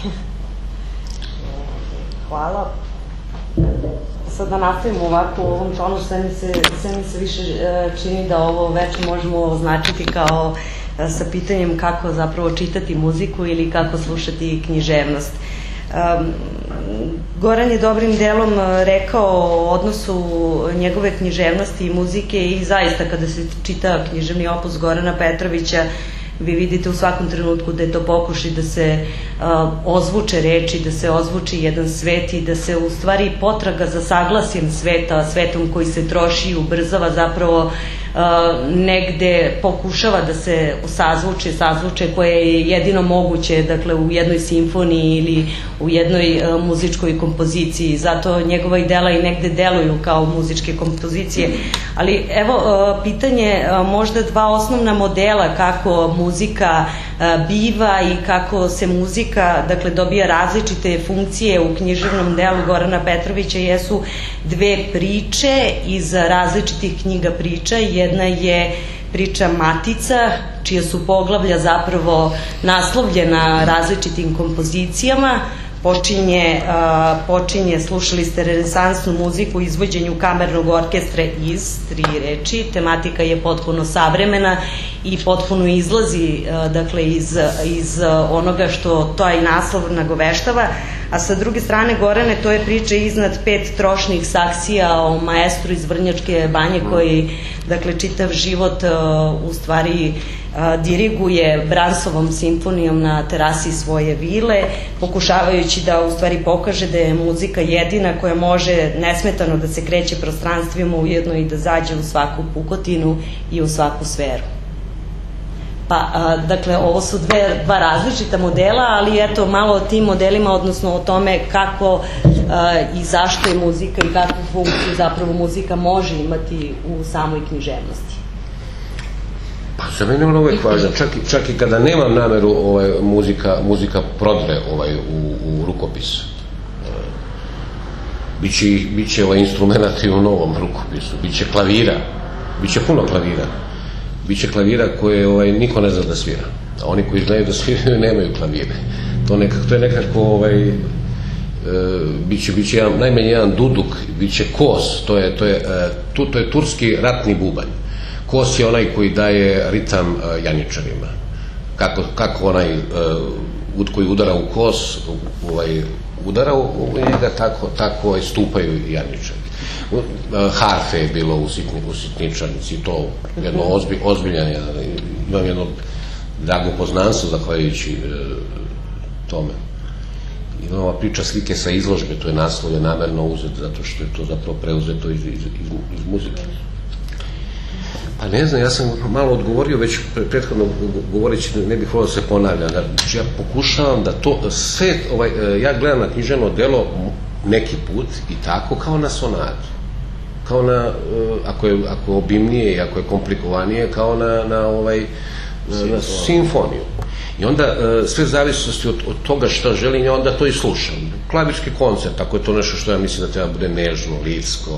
D: Hvala. Sad da nastavimo ovako u ovom tonu, sve mi se više čini da ovo večer možemo označiti kao sa pitanjem kako zapravo čitati muziku ili kako slušati književnost. Goran je dobrim delom rekao o odnosu njegove književnosti i muzike i zaista kada se čita književni opus Gorana Petrovića, vi vidite u svakom trenutku da je to pokušaj da se ozvuče reči, da se ozvuči jedan svet i da se u stvari potraga za saglasjem sveta, svetom koji se troši i ubrzava, zapravo negde pokušava da se sazvuče koje je jedino moguće, dakle, u jednoj simfoniji ili u jednoj muzičkoj kompoziciji. Zato njegova i dela i negde deluju kao muzičke kompozicije. Ali evo pitanje, možda dva osnovna modela kako muzika biva i kako se muzika, dakle, dobija različite funkcije u književnom delu Gorana Petrovića, jesu dve priče iz različitih knjiga priča. Jedna je priča Matica, čija su poglavlja zapravo naslovljena različitim kompozicijama. Počinje, slušali ste renesansnu muziku u izvođenju kamernog orkestra iz 3 reči. Tematika je potpuno savremena i potpuno izlazi, dakle, iz onoga što taj naslov nagoveštava. A sa druge strane, Gorane, to je priča iznad 5 trošnih saksija o maestru iz Vrnjačke Banje koji, dakle, čitav život u stvari diriguje Bransovom simfonijom na terasi svoje vile, pokušavajući da u stvari pokaže da je muzika jedina koja može nesmetano da se kreće prostranstvima, ujedno i da zađe u svaku pukotinu i u svaku sferu. Pa, dakle, ovo su dva različita modela, ali eto, malo o tim modelima, odnosno o tome kako i zašto je muzika i kakvu funkciju zapravo muzika može imati u samoj književnosti.
C: Pa za mene je ono uvek važno, čak i kada nemam nameru muzika prodre u rukopis. Biće instrumenta i u novom rukopisu, biće klavira, biće puno klavira. Biće klavira koje niko ne zna da svira. A oni koji znaju da sviraju nemaju klavire. To je nekako biće najmanje jedan duduk, biće kos, to je turski ratni bubanj. Kos je onaj koji daje ritam janjičarima. Kako onaj koji udara u kos, udara u njega, tako stupaju janjičari. Harfe je bilo u Sitničanici, to jedno ozbiljan, imam jedno drago poznanstvo zahvaljujući tome. I ova priča Slike sa izložbe, to je naslov je namerno uzet zato što je to zapravo preuzeto iz muzike. Pa ne znam, ja sam malo odgovorio već prethodno govoreći, ne bih volio da se ponavljam, znači ja pokušavam da to sve, ja gledam na književno delo neki put i tako kao na sonatu, kao na, ako je obimnije i ako je komplikovanije, kao na simfoniju. I onda sve zavisnosti od toga što želim, ja onda to i slušam. Klavirski koncert, ako je to nešto što ja mislim da treba bude nežno, lidsko,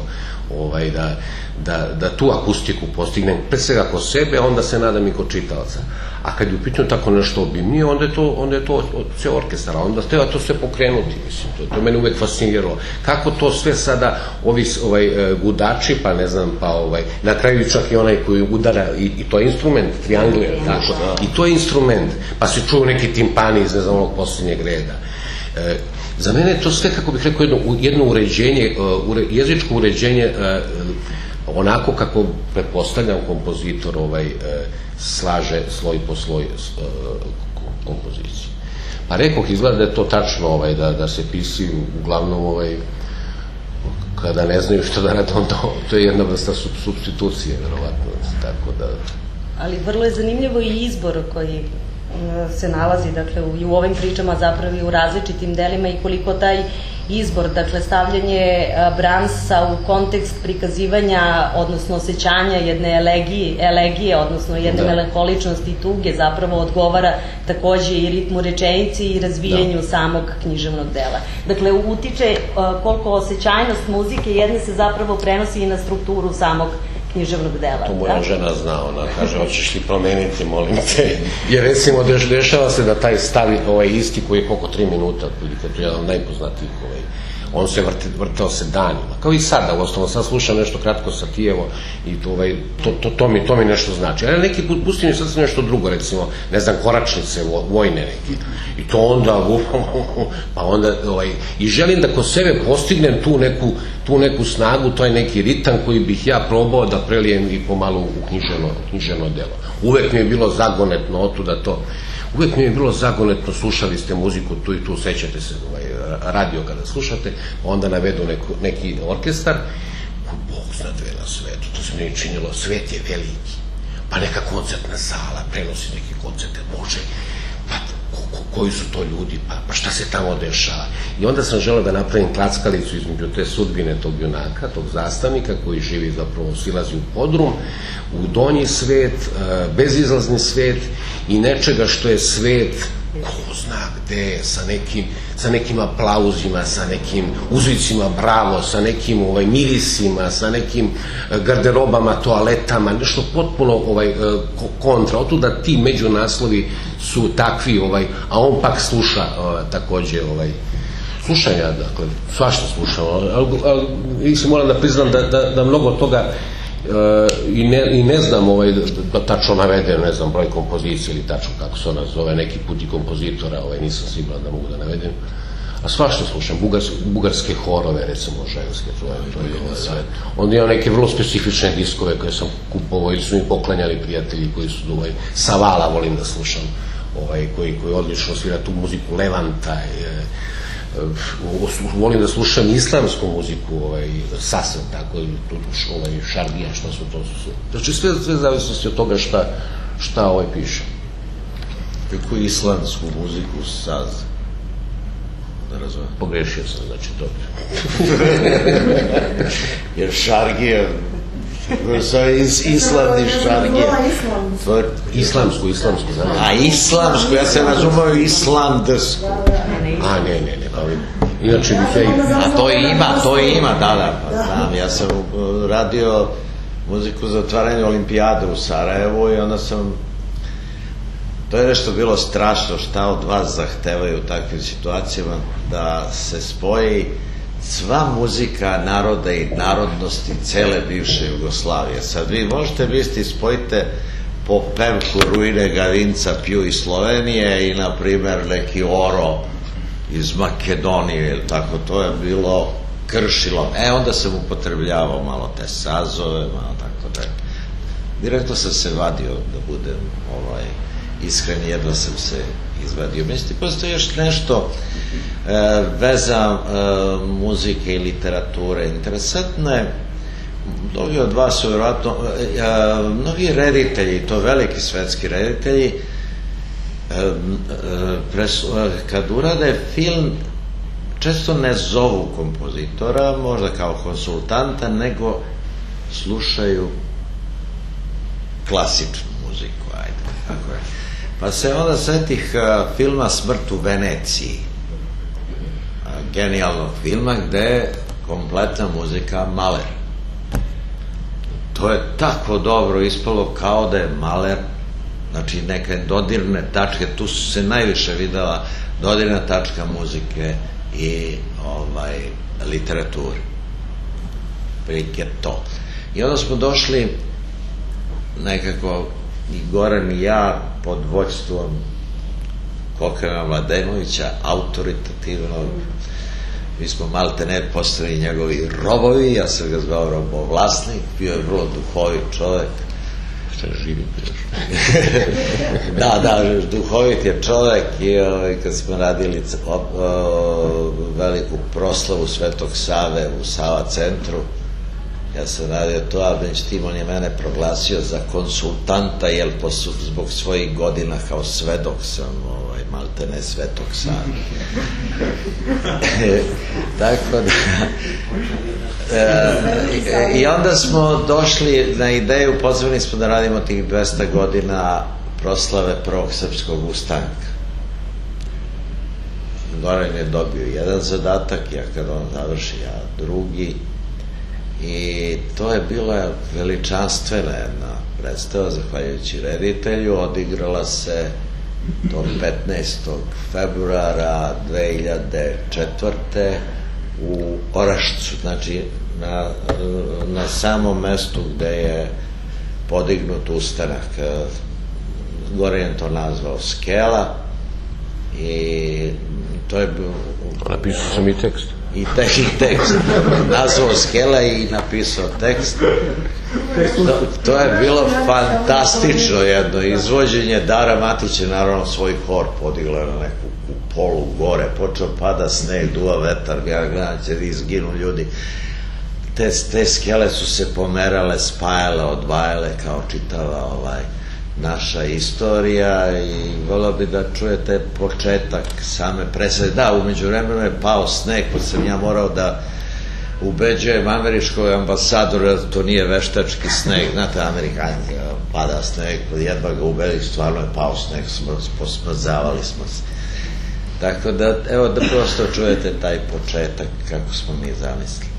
C: da tu akustiku postignem, pre svega kod sebe, a onda se nadam i kod čitalaca. A kad je u pitanju tako nešto obimnije, onda je to od ceo orkestara, onda treba to sve pokrenuti, mislim, to je mene uvek fasciniralo. Kako to sve sada, ovi gudači, pa ne znam, pa na kraju čak i onaj koji udara, i to je instrument, triangler, i to je instrument, pa se čuju neki timpani iz, ne znam, onog posljednjeg reda. Za mene je to sve, kako bih rekao, jedno uređenje, jezičko uređenje, onako kako pretpostavljam kompozitor slaže sloj po sloj kompozicije. Pa rekoh, izgleda da je to tačno, da se pisi uglavnom kada ne znaju što da rade, onda to je jedna vrsta supstitucije, verovatno, tako da...
D: Ali vrlo je zanimljivo i izbor koji se nalazi, dakle, i u ovim pričama, zapravo i u različitim delima, i koliko taj izbor, dakle, stavljanje Brahmsa u kontekst prikazivanja, odnosno osjećanja jedne elegije, odnosno jedne melanholičnosti i tuge, zapravo odgovara takođe i ritmu rečenici i razvijanju samog književnog dela. Dakle, utiče koliko osjećajnost muzike jedne se zapravo prenosi i na strukturu samog književnog dela.
C: To moja žena zna, ona kaže, hoćeš li promeniti, molim te, jer recimo dešava se da taj stavi isti koji je koliko 3 minuta, to je jedan od najpoznatijih, on se vrtao se danima, kao i sada, uostalom sad slušam nešto kratko sa Tijevo i to mi nešto znači, ali neki put pustim i sad sam nešto drugo, recimo, ne znam, koračnice vojne neke, i to onda, pa onda, i želim da kod sebe postignem tu neku snagu, to je neki ritam koji bih ja probao da prelijem i pomalo u književno delo. Uvek mi je bilo zagonetno otuda to. Uvek mi je bilo zagonetno, slušali ste muziku tu i tu, sećate se radio kada slušate, onda navedu neki orkestar, Bog zna dve na svetu, to se mi činilo, svet je veliki, pa neka koncertna sala prenosi neke koncerte, Bože, pa koji su to ljudi, pa šta se tamo dešava. I onda sam želeo da napravim klackalicu između te sudbine tog junaka, tog zastavnika koji živi, zapravo silazi u podrum, u donji svet, bezizlazni svet, i nečega što je svet ko zna gde, sa nekim aplauzima, sa nekim uzvicima bravo, sa nekim mirisima, sa nekim garderobama, toaletama, nešto potpuno kontra. Otuda ti međunaslovi su takvi, a on pak sluša takođe, slušam ja, dakle, svašta slušam, ali se moram da priznam da mnogo toga i ne znam da tačno navedem, ne znam broj kompozicije ili tačno kako se ona zove, neki put i kompozitora, nisam siguran da mogu da navedem, a svašta slušam, bugarske horove, recimo ženske, to je sve. Onda imam neke vrlo specifične diskove koje sam kupovao ili su mi poklanjali prijatelji koji su Savala volim da slušam, koji odlično svira tu muziku Levanta, volim da slušam islamsku muziku, sasvim tako, šargija, šta su to. Znači sve zavisnosti od toga šta piše.
B: Kako islamsku muziku saz? Da razumem.
C: Pogrešio sam, znači to.
B: Jer šargija, islamni šargija.
C: Islamsku, znam.
B: A islamsku, ja sam razumao islandrsku.
C: A ne, inače bi te...
B: A to ima, da, znam, ja sam radio muziku za otvaranje olimpijade u Sarajevu i onda sam, to je nešto bilo strašno, šta od vas zahtevaju u takvim situacijama, da se spoji sva muzika naroda i narodnosti cele bivše Jugoslavije. Sad vi možete misliti, spojite po pevku Ruine Gavinca Pju iz Slovenije i na primer neki Oro iz Makedonije ili tako, to je bilo kršilo. Onda sam upotrebljavao malo te sazove, malo tako da je. Direktno sam se vadio, da budem iskren, jedva sam se izvadio. Mislite, postoji još nešto veza muzike i literature. Interesantno je, mnogi od vas su vjerojatno, mnogi reditelji, to veliki svetski reditelji, kad urade film često ne zovu kompozitora, možda kao konsultanta, nego slušaju klasičnu muziku, ajde. Pa se onda setih filma Smrt u Veneciji, genijalnog filma gde je kompletna muzika Mahler. To je tako dobro ispalo, kao da je Mahler, znači neke dodirne tačke, tu su se najviše videla dodirna tačka muzike i literature. Prilike to. I onda smo došli nekako, i Goran i ja, pod vođstvom Kokana Mladenovića, autoritativnog, mi smo malte ne postali njegovi robovi, ja sam ga zvao robovlasnik, bio je vrlo duhovit čovek.
C: Šta je živim još?
B: Da, duhovit je čovek i kad smo radili veliku proslavu Svetog Save u Sava centru, ja sam radio to, a Benć Timon je mene proglasio za konsultanta, jer zbog svojih godina kao svedok sam malte ne Svetog Save. Tako da i onda smo došli na ideju, pozvani smo da radimo tih 200 godina proslave prvog srpskog ustanka. Goran je dobio jedan zadatak, ja kad on završi, ja drugi, i to je bila veličanstvena jedna predstava, zahvaljujući reditelju. Odigrala se tog 15. februara 2004. u Orašcu, znači na samom mestu gde je podignut ustanak. Goran je to nazvao Skela i to je bilo...
C: Napisao sam i tekst.
B: I tekst. Nazvao Skela i napisao tekst. To je bilo fantastično jedno izvođenje. Dara Matić je naravno svoj hor podigla na neku polu gore. Počeo pada sneg, duva vetar, ja gledam će da izginu ljudi. Te skele su se pomerale, spajale, odvajale kao čitava naša istorija i volio bi da čujete početak same predstave. Da, umeđu vremenu je pao sneg, pa sam ja morao da ubeđujem američkog ambasadora da to nije veštački sneg, znate, Amerikanci, pada sneg, jedva ga ubedi, stvarno je pao sneg, posmrzavali smo se. Tako da, evo da prosto čujete taj početak kako smo mi zamislili.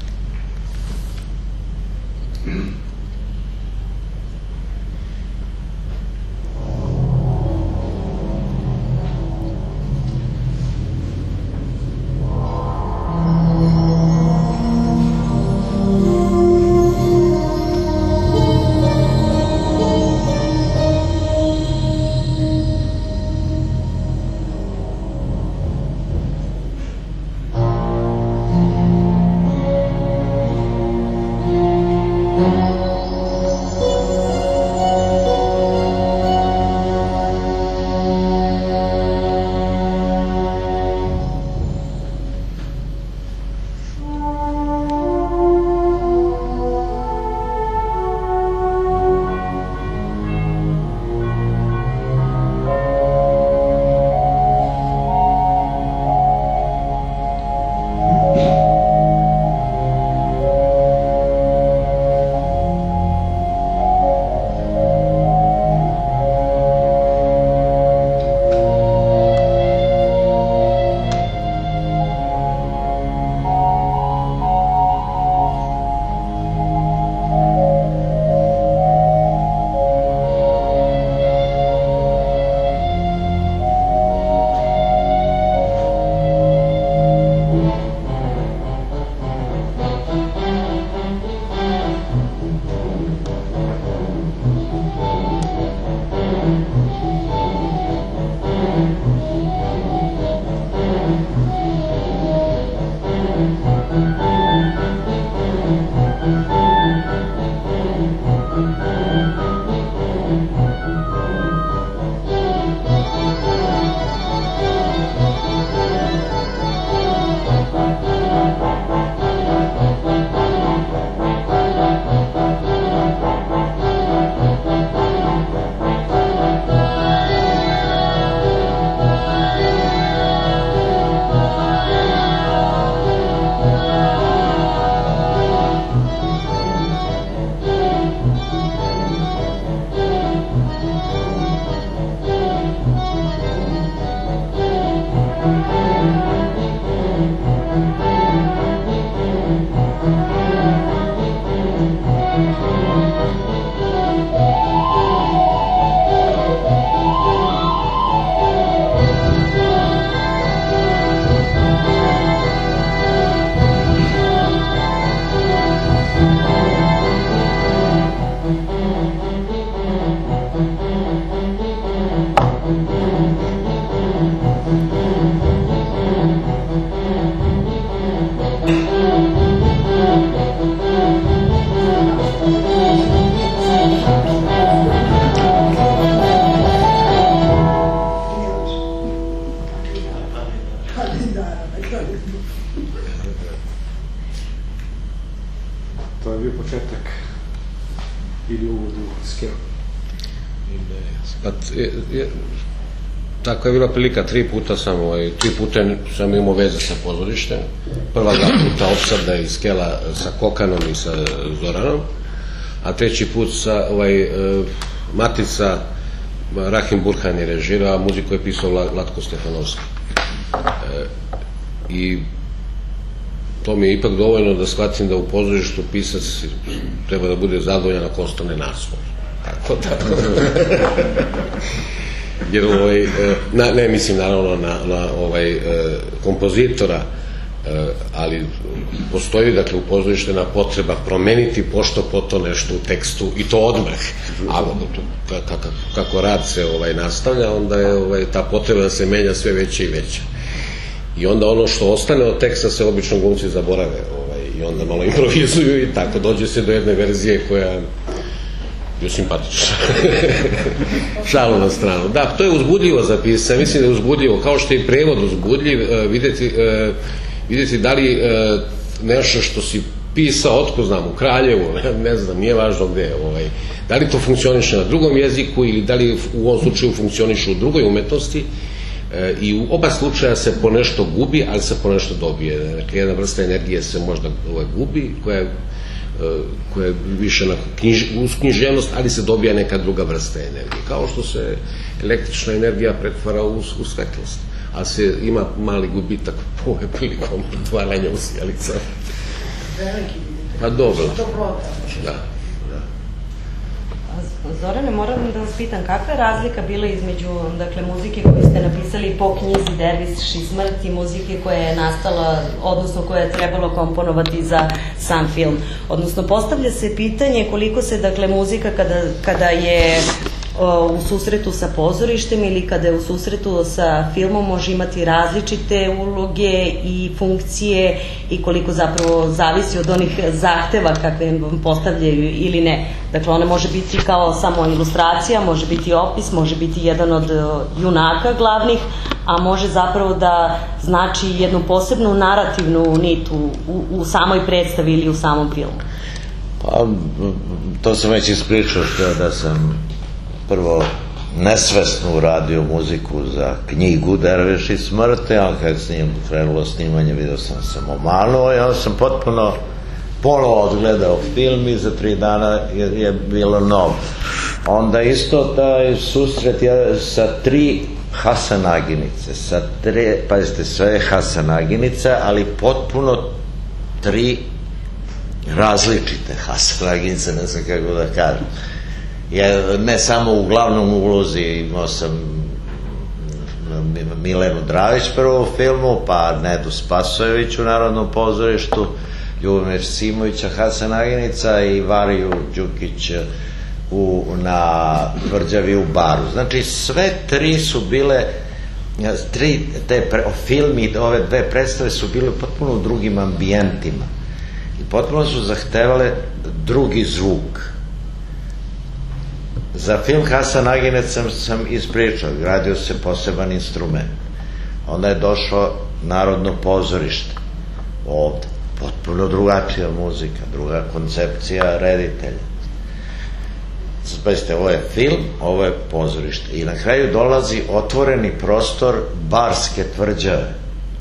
A: To je bio početak ili uvod u skelu.
C: Tako je bila prilika, tri puta sam imao veze sa pozorištem. Prva dva puta Opsada i skela sa Kokanom i sa Zoranom, a treći put sa Matica, Rahim Burhan je režirao, a muziku je pisao Vlatko Stefanovski. I to mi je ipak dovoljno da shvatim da u pozorištu pisac treba da bude zadovoljan ako ostane naslov. Tako da. Jer ne mislim naravno na kompozitora, ali postoji dakle u pozorištu potreba promeniti pošto po to nešto u tekstu i to odmah. A kako rad se nastavlja, onda je ta potreba da se menja sve veća i veća. I onda ono što ostane od teksta se obično glumci zaborave i onda malo improvizuju i tako dođe se do jedne verzije koja je simpatična. Šalu na stranu. Da, to je uzbudljivo za pisanje, mislim da je uzbudljivo, kao što je i prevod uzbudljiv, vidjeti da li nešto što si pisao, otko znam, u Kraljevu, ne znam, nije važno gde, da li to funkcioniše na drugom jeziku ili da li u ovom slučaju funkcioniše u drugoj umetnosti, i u oba slučaja se po nešto gubi, ali se po nešto dobije. Dakle, jedna vrsta energije se možda gubi, koja je više uz književnost, ali se dobija neka druga vrsta energije. Kao što se električna energija pretvara u svetlost, ali se ima mali gubitak prilikom otvaranja u sjelica.
D: Veliki.
C: Pa dobro. Da.
D: Zorane, moram da vas pitam, kakva je razlika bila između, dakle, muzike koju ste napisali po knjizi Derviš i smrt i muzike koja je nastala, odnosno koja je trebalo komponovati za sam film? Odnosno, postavlja se pitanje koliko se, dakle, muzika kada je u susretu sa pozorištem ili kada je u susretu sa filmom može imati različite uloge i funkcije i koliko zapravo zavisi od onih zahteva kakve vam postavljaju ili ne. Dakle, ona može biti kao samo ilustracija, može biti opis, može biti jedan od junaka glavnih, a može zapravo da znači jednu posebnu narativnu nit u samoj predstavi ili u samom filmu.
B: Pa, to sam već ispričao da sam prvo nesvesno uradio muziku za knjigu Derviš i smrt, a kad krenulo snimanje video sam se omanuo i onda sam potpuno ponovo odgledao film i za 3 dana je bilo novo. Onda isto taj susret sa 3 Hasanaginice, pazite, sve je Hasanaginice, ali potpuno 3 različite Hasanaginice, ne znam kako da kažem. Ne samo u glavnom ulozi, imao sam Milenu Dravić prvo u filmu, pa Nedu Spasojević u Narodnom pozorištu, Ljubomir Simovića Hasanaginica i Variju Đukić na Tvrđavi u Baru. Znači sve 3 su bile, film i ove 2 predstave su bile potpuno u drugim ambijentima i potpuno su zahtevale drugi zvuk. Za film Hasanaginac sam ispričao, gradio se poseban instrument. Onda je došlo Narodno pozorište. Ovde, potpuno drugačija muzika, druga koncepcija reditelja. Pazite, ovo je film, ovo je pozorište. I na kraju dolazi otvoreni prostor Barske tvrđave.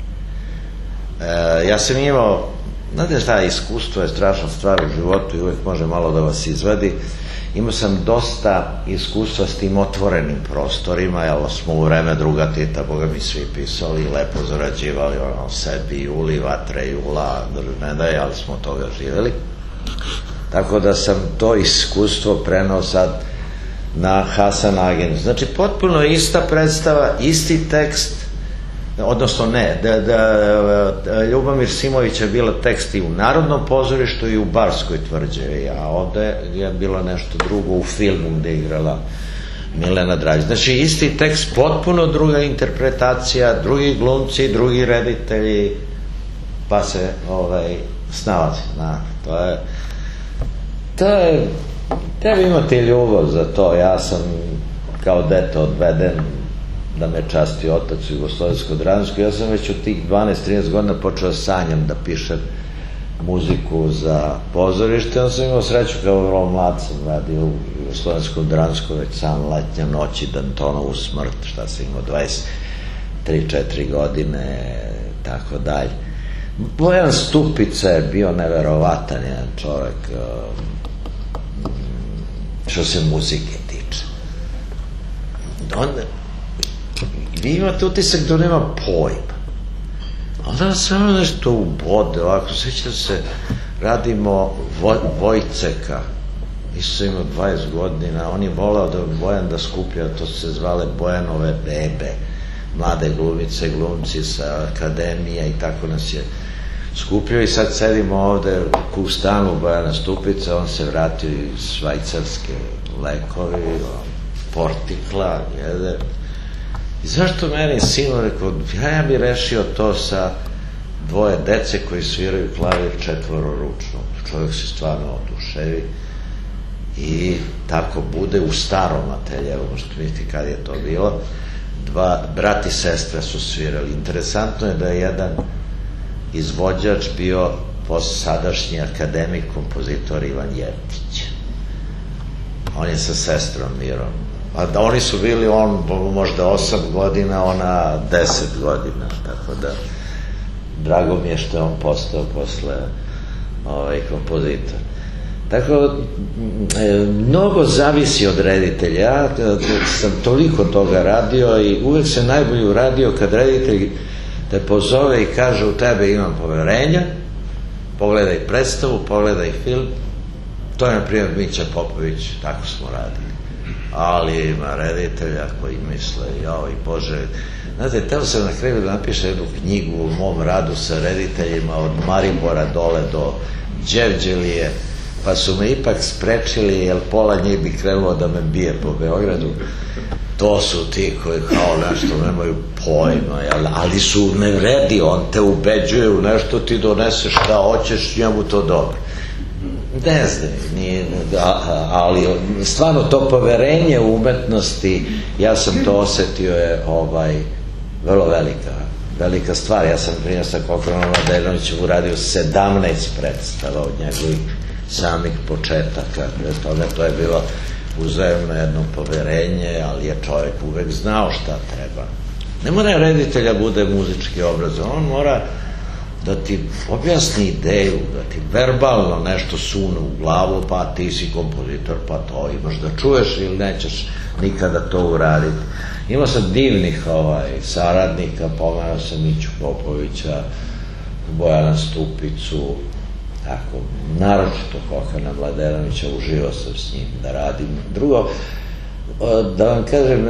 B: Ja sam imao, znate šta, iskustvo je strašna stvar u životu i uvijek može malo da vas izvadi. Imao sam dosta iskustva s tim otvorenim prostorima, jer smo u vreme druga Tita, boga mi svi pisali i lepo zarađivali, Sebi, Juli, Vatre, Jula, ne daj, ali smo toga živeli. Tako da sam to iskustvo prenao sad na Hasanaginu. Znači, potpuno ista predstava, isti tekst, odnosno ne, Ljubomir Simović je bila tekst i u Narodnom pozorištu i u Barskoj tvrđavi, a ovde je bilo nešto drugo u filmu gde je igrala Milena Dragić. Znači isti tekst, potpuno druga interpretacija, drugi glumci, drugi reditelji, pa se snalazi. Treba imati ljubav za to. Ja sam kao dete odveden da me časti otac u Jugoslovensko-Dransko. Ja sam već od tih 12-13 godina počeo sanjam da pišem muziku za pozorište. Onda sam imao sreću kao vrlo mlad sam radio u Jugoslovenskom-Dransko, već sam Letnja noć i Dantonovu smrt, šta sam imao 23-4 godine, tako dalje. Bojan Stupica je bio neverovatan jedan čovek što se muzike tiče. Onda vi imate utisak da nema pojma. Onda vam samo nešto ubode, ovako, sveća se, radimo Vojceka, isto imao 20 godina, on je volao da Bojan da skuplja, to se zvale Bojanove bebe, mlade glumice, glumci sa akademija i tako nas je skupljao i sad sedimo ovde u stanu Bojana Stupica, on se vratio iz švajcarske lekovi, Portikla, jede. I zašto meni sinu rekao, ja bi rešio to sa 2 dece koji sviraju klavir 4-ručno. Čovjek se stvarno oduševi i tako bude u starom ateljevu, možete misliti kad je to bilo. 2 brat i sestra su svirali. Interesantno je da je jedan izvođač bio sadašnji akademik, kompozitor Ivan Jevtić. On je sa sestrom Mirom A da oni su bili, on možda 8 godina, ona 10 godina, tako da drago mi je što je on postao posle kompozitor. Tako, mnogo zavisi od reditelja. Ja sam toliko toga radio i uvek se najbolje uradio kad reditelj te pozove i kaže: u tebe imam poverenja, pogledaj predstavu, pogledaj film. To je na primjer Mića Popović, tako smo radili. Ali ima reditelja koji misle: joj Bože, znate, teo sam na kraju da napiše jednu knjigu u mom radu sa rediteljima od Maribora dole do Đevđelije, pa su me ipak sprečili, jer pola njih bi krenulo da me bije po Beogradu. To su ti koji kao nešto nemaju pojma, ali su nevredi, on te ubeđuje u nešto, ti doneseš šta hoćeš, njemu to dobro. Ne znam, ali stvarno to poverenje u umetnosti, ja sam to osetio, je vrlo velika stvar. Ja sam prije sa Kokorom Mladenovićem uradio 17 predstava od njegovih samih početaka. To je bilo uzajemno jedno poverenje, ali je čovjek uvek znao šta treba. Ne mora reditelja bude muzički obrazovan, on mora da ti objasni ideju, da ti verbalno nešto sune u glavu, pa ti si kompozitor, pa to imaš da čuješ ili nećeš nikada to uraditi. Imao sam divnih saradnika, pomenuo sam Miću Popovića, Bojana Stupicu, tako, naročito Kokana Mladenovića, uživao sam s njim da radim. Drugo, da vam kažem,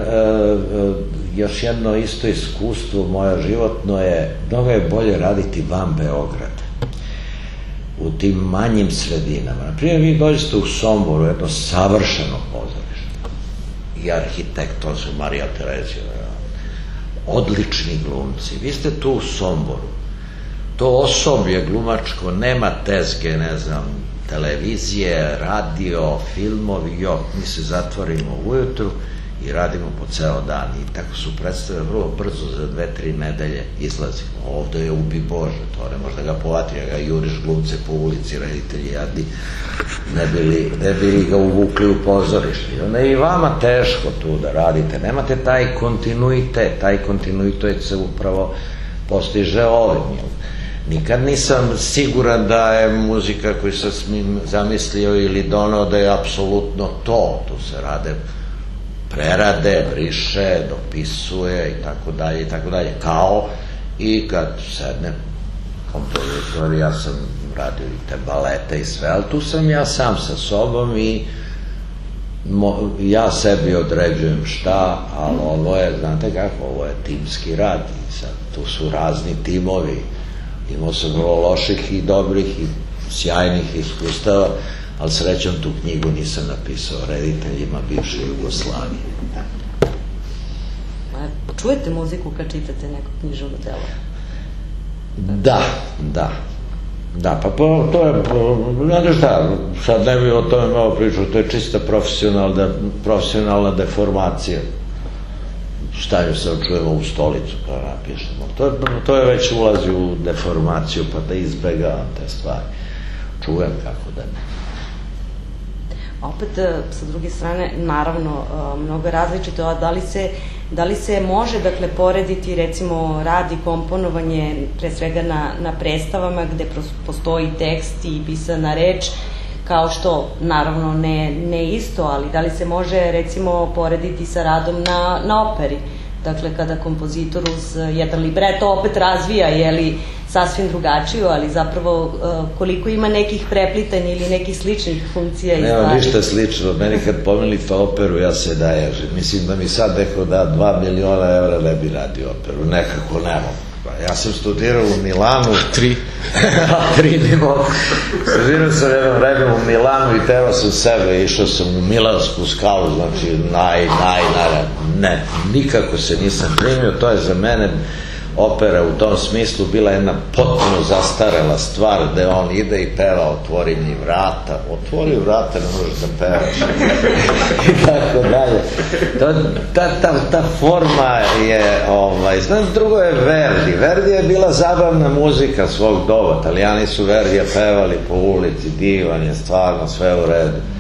B: još jedno isto iskustvo moje životno je, mnogo je bolje raditi van Beograda, u tim manjim sredinama. Naprimjer, vi dođete u Somboru, jedno savršeno pozorište, i arhitekton su Marija Terezijeva, odlični glumci. Vi ste tu u Somboru, to osoblje glumačko nema tezge, ne znam, televizije, radio, filmovi, mi se zatvorimo ujutru i radimo po ceo dan, i tako su predstave vrlo brzo, za 2-3 nedelje izlazimo. Ovde je ubi Bože, to ne može da ga povati, ga juriš glumce po ulici, reditelji jadni, ne bi li ga uvukli u pozorište. Onda je i vama teško tu da radite, nemate taj kontinuitet se upravo postiže ovim. Nikad nisam siguran da je muzika koju sam zamislio ili donao da je apsolutno to. Tu se rade prerade, briše, dopisuje i tako dalje. Kao i kad sedne kompozitor, ja sam radio i te balete i sve, ali tu sam ja sam sa sobom i ja sebi određujem šta, ali ovo je, znate kako, ovo je timski rad i sad tu su razni timovi. Imao sam vrlo loših i dobrih i sjajnih iskustava, ali srećom tu knjigu nisam napisao rediteljima bivše Jugoslavije.
D: Čujete muziku kad čitate neko književno delo?
B: Da, pa to je, znate šta, sad ne bih o tome malo pričao, to je čista profesionalna deformacija. Stanju se čujemo u stolicu pa napišemo. To je već ulazi u deformaciju, pa da izbegavam te stvari. Čujem kako da ne.
D: Opet, sa druge strane, naravno, mnogo je različito, a da li se može, dakle, porediti, recimo, rad i komponovanje, pre svega na predstavama gde postoji tekst i pisana reč, kao što, naravno, ne isto, ali da li se može, recimo, porediti sa radom na operi? Dakle, kada kompozitor uz jedan libreto opet razvija, sasvim drugačiju, ali zapravo koliko ima nekih preplitanja ili nekih sličnih funkcija i stvari?
B: Nema ništa slično. Meni kad pomenite operu, ja se daježem. Mislim da mi sad neko da 2 miliona evra ne bi radio operu. Nekako ne mogu. Ja sam studirao u Milanu. 3 ne mogu. Studirao sam jedno vreme u Milanu i teo sam sebe, išao sam u Milansku skalu, znači ne, nikako se nisam primio. To je za mene opera u tom smislu bila jedna potpuno zastarela stvar, gde on ide i peva otvori mi vrata, ne možeš da pevaš i tako dalje. Ta forma je, znam, drugo je Verdi je bila zabavna muzika svog doba, Italijani su Verdija pevali po ulici, divan je, stvarno sve u redu,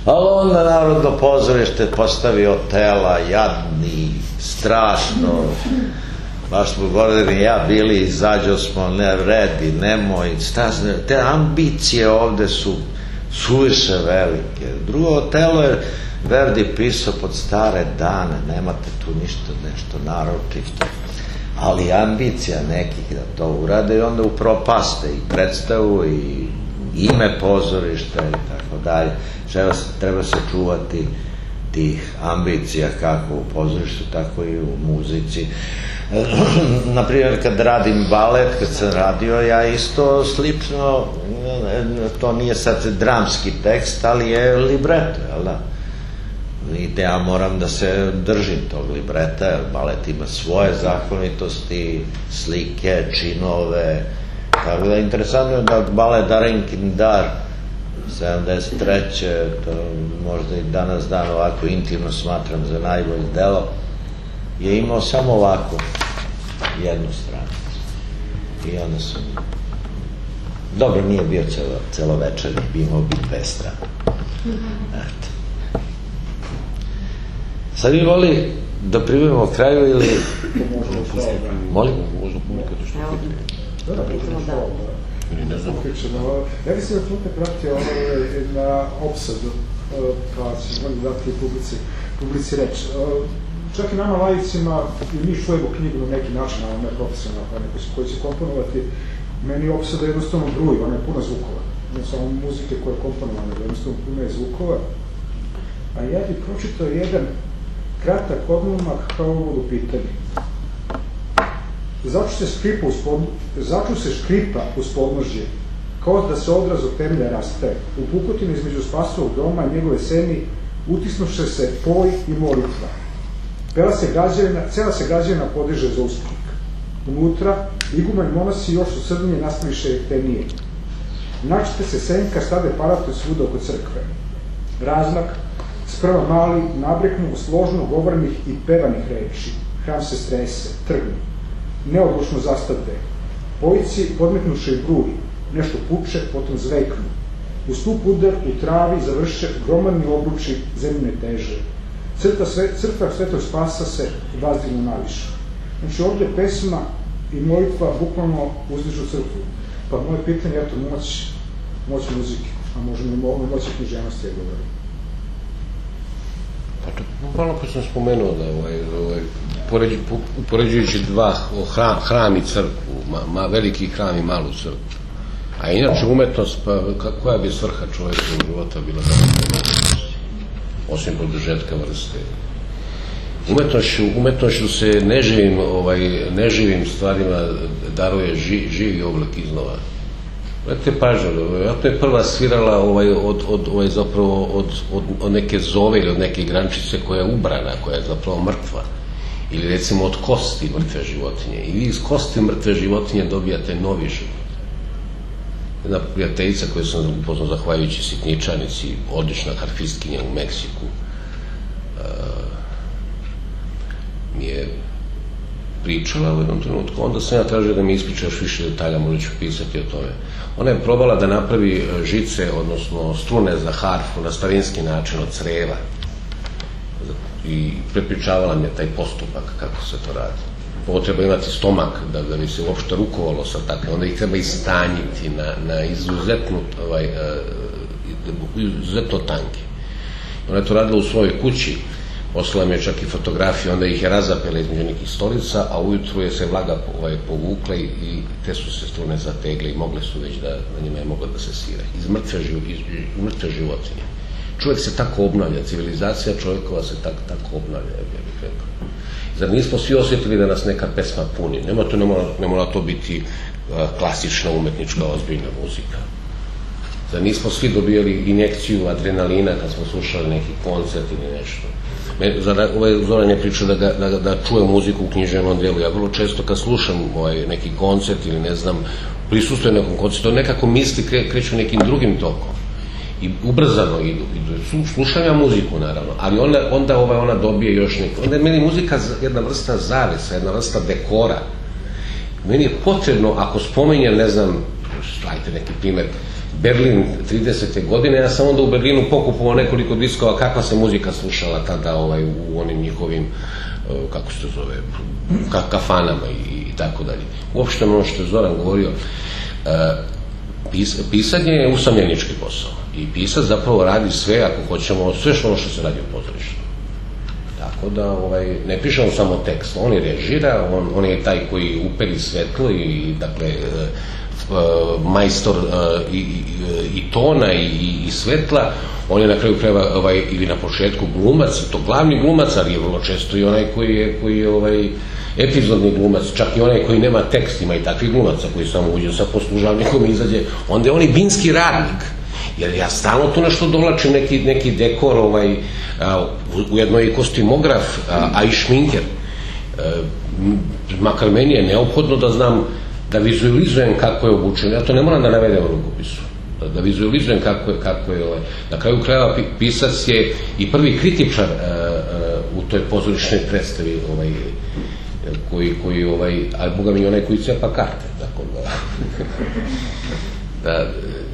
B: Ali onda Narodno pozorište postavi Otela, jadni, strašno, baš smo Gordon i ja bili, izađo smo, ne vredi, nemoj, te ambicije ovde su suviše velike. Drugo, Otelo je Verdi pisao pod stare dane, nemate tu ništa nešto naročito, ali ambicija nekih da to urade i onda upropaste i predstavu i ime pozorišta i tako dalje. Treba se čuvati tih ambicija kako u pozorištu, tako i u muzici. Naprimjer, kad radim balet, kad sam radio, ja isto slično, to nije sad dramski tekst, ali je libreto, jel da? I ja moram da se držim tog libreta, jer balet ima svoje zakonitosti, slike, činove, tako da interesantno je da balet Darinkin dar 73. to možda i danas dan ovako intimno smatram za najbolje delo, je imao samo ovako jednu stranu i onda sam dobro, nije bio celovečerni, bi imao biti 2 strane. Eto. Sad bi voli da privijemo kraju ili molim?
C: Možda publikati što
A: ja mislim da Flute prati na opsadu, pa će možda dati publici reč. Čak i nama laicima, i mi čujemo knjigu na neki način, ali ne profesionalno, pa neko koji će komponovati, meni opsada jednostavno bruji, ona je puna zvukova. Ne samo muzike koja je komponovana, jednostavno puno je zvukova. A ja bih pročitao jedan kratak odlomak kao uvod u pitanje. Začu se škripa uz podnožje, kao da se odraz od temelja rastaje. U pukotinu između Spasovog doma i njegove seni utisnuše se poj i molitva. Cela se građevina podiže za usklik. Unutra, iguman i monasi još u srdnje nastaviše jeftenije. Načite se senka, stade paratu svuda oko crkve. Razmak, sprva mali, nabreknu u složno govornih i pevanih reči. Hram se strese, trgnu. Neodlučno zastade. Pojici podmetnuše i bruji, nešto puče, potom zveknu. U stup udar, u travi završe gromadni obruči zemljine teže. Crkva Svetog Spasa se vazdignu naviše. Znači ovdje pesma i molitva bukvalno uzdižu crkvu. Pa moje pitanje je to moć muzike, a možemo i moći književnosti, ja govorim.
C: Malo pa sam spomenuo da upoređujući hram i crkvu, veliki hram i malu crkvu, a inače umetnost, pa koja bi svrha čovjekovog života bila da osim produžetka vrste. Umetnošću se neživim stvarima daruje živi oblik iznova. Gledajte pažnju, vjerojatno je prva svirala od neke zove ili od neke grančice koja je ubrana, koja je zapravo mrtva. Ili recimo od kosti mrtve životinje. I vi iz kosti mrtve životinje dobijate novi život. Jedna prijateljica koju sam upoznao zahvaljujući sitničanici, odlična harfistkinja u Meksiku, mi je pričala u jednom trenutku, onda sam ja tražio da mi ispriča još više detalja, možda ću pisati o tome. Ona je probala da napravi žice, odnosno strune za harfu na starinski način od creva i prepričavala mi je taj postupak kako se to radi. Ovo treba imati stomak da bi se uopšte rukovalo sa takve, onda ih treba istanjiti na izuzetno tanke. Ona je to radila u svojoj kući, poslala mi je čak i fotografije, onda ih je razapela između nekih stolica, a ujutru je se vlaga povukla i te su se strune zategle i mogle su već na njima je mogla da se svira. Iz mrtve životinje. Čovjek se tako obnavlja, civilizacija čovjekova se tako obnavlja, ja bih rekao. Zar nismo svi osjetili da nas neka pesma puni? Ne mora to biti klasična, umetnička, ozbiljna muzika. Zar nismo svi dobijali injekciju adrenalina kad smo slušali neki koncert ili nešto? Zoran je pričao da čuje muziku u književnom delu. Ja vrlo često kad slušam neki koncert ili ne znam, prisustujem nekom koncertu, nekako misli kreću nekim drugim tokom. I ubrzano idu. Slušam ja muziku naravno, ali onda ona dobije još neko. Onda je meni muzika jedna vrsta zavesa, jedna vrsta dekora. Meni je potrebno, ako spominjem, ne znam, štrajte neki primjer, Berlin 30. godine, ja sam onda u Berlinu pokupovao nekoliko diskova kakva se muzika slušala tada u onim njihovim, kako se to zove, kafanama i tako dalje. Uopšte ono što je Zoran govorio, pisanje je usamljenički posao i pisac zapravo radi sve, ako hoćemo, sve ono što se radi u pozorištu. Tako da ne piše on samo tekst, on je režira, on je taj koji uperi svetlo i dakle majstor i tona i svetla, on je na kraju krajeva ili na početku glumac, i to glavni glumac, ali je vrlo često i onaj koji je epizodni glumac, čak i onaj koji nema tekst, ima i takvih glumaca koji samo uđe sa poslužavnikom i izađe, onda je on i binski radnik, jer ja stalno tu nešto dovlačim, neki dekor, ujedno i kostimograf, a i šminker, makar meni je neophodno da znam, da vizualizujem kako je obučen, ja to ne moram da navedem u rukopisu, da vizualizujem kako je, na kraju krajeva pisac je i prvi kritičar u toj pozorišnoj predstavi, koji a boga mi onaj koji cepa karte, tako da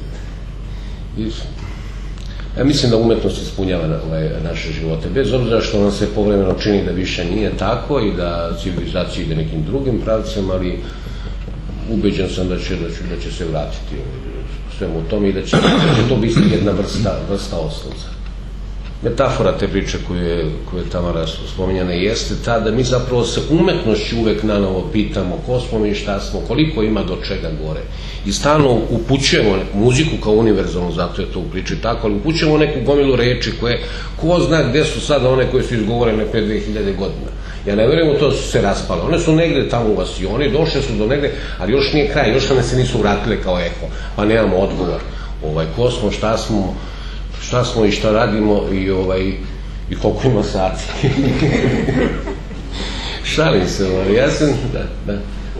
C: ja mislim da umetnost ispunjava naše živote, bez obzira što nam se povremeno čini da više nije tako i da civilizacija ide nekim drugim pravcem, ali ubeđen sam da će se vratiti svemu tome i da će to biti jedna vrsta osnovca. Metafora te priče koju je Tamara spominjana jeste ta da mi zapravo se umetnošću uvek nanovo pitamo ko smo mi, šta smo, koliko ima do čega gore. I stalno upućujemo muziku kao univerzalnu, zato je to u priči tako, ali upućujemo neku gomilu reči koje, ko zna gde su sada one koje su izgovorene pre 2000 godina. Ja ne verujem u to da su se raspale. One su negde tamo u vasioni, došle su do negde, ali još nije kraj, još nam se nisu vratile kao eho, pa nemamo odgovor. Ko smo, šta smo i šta radimo i koliko ima sati. Šalim se, ja sam, da.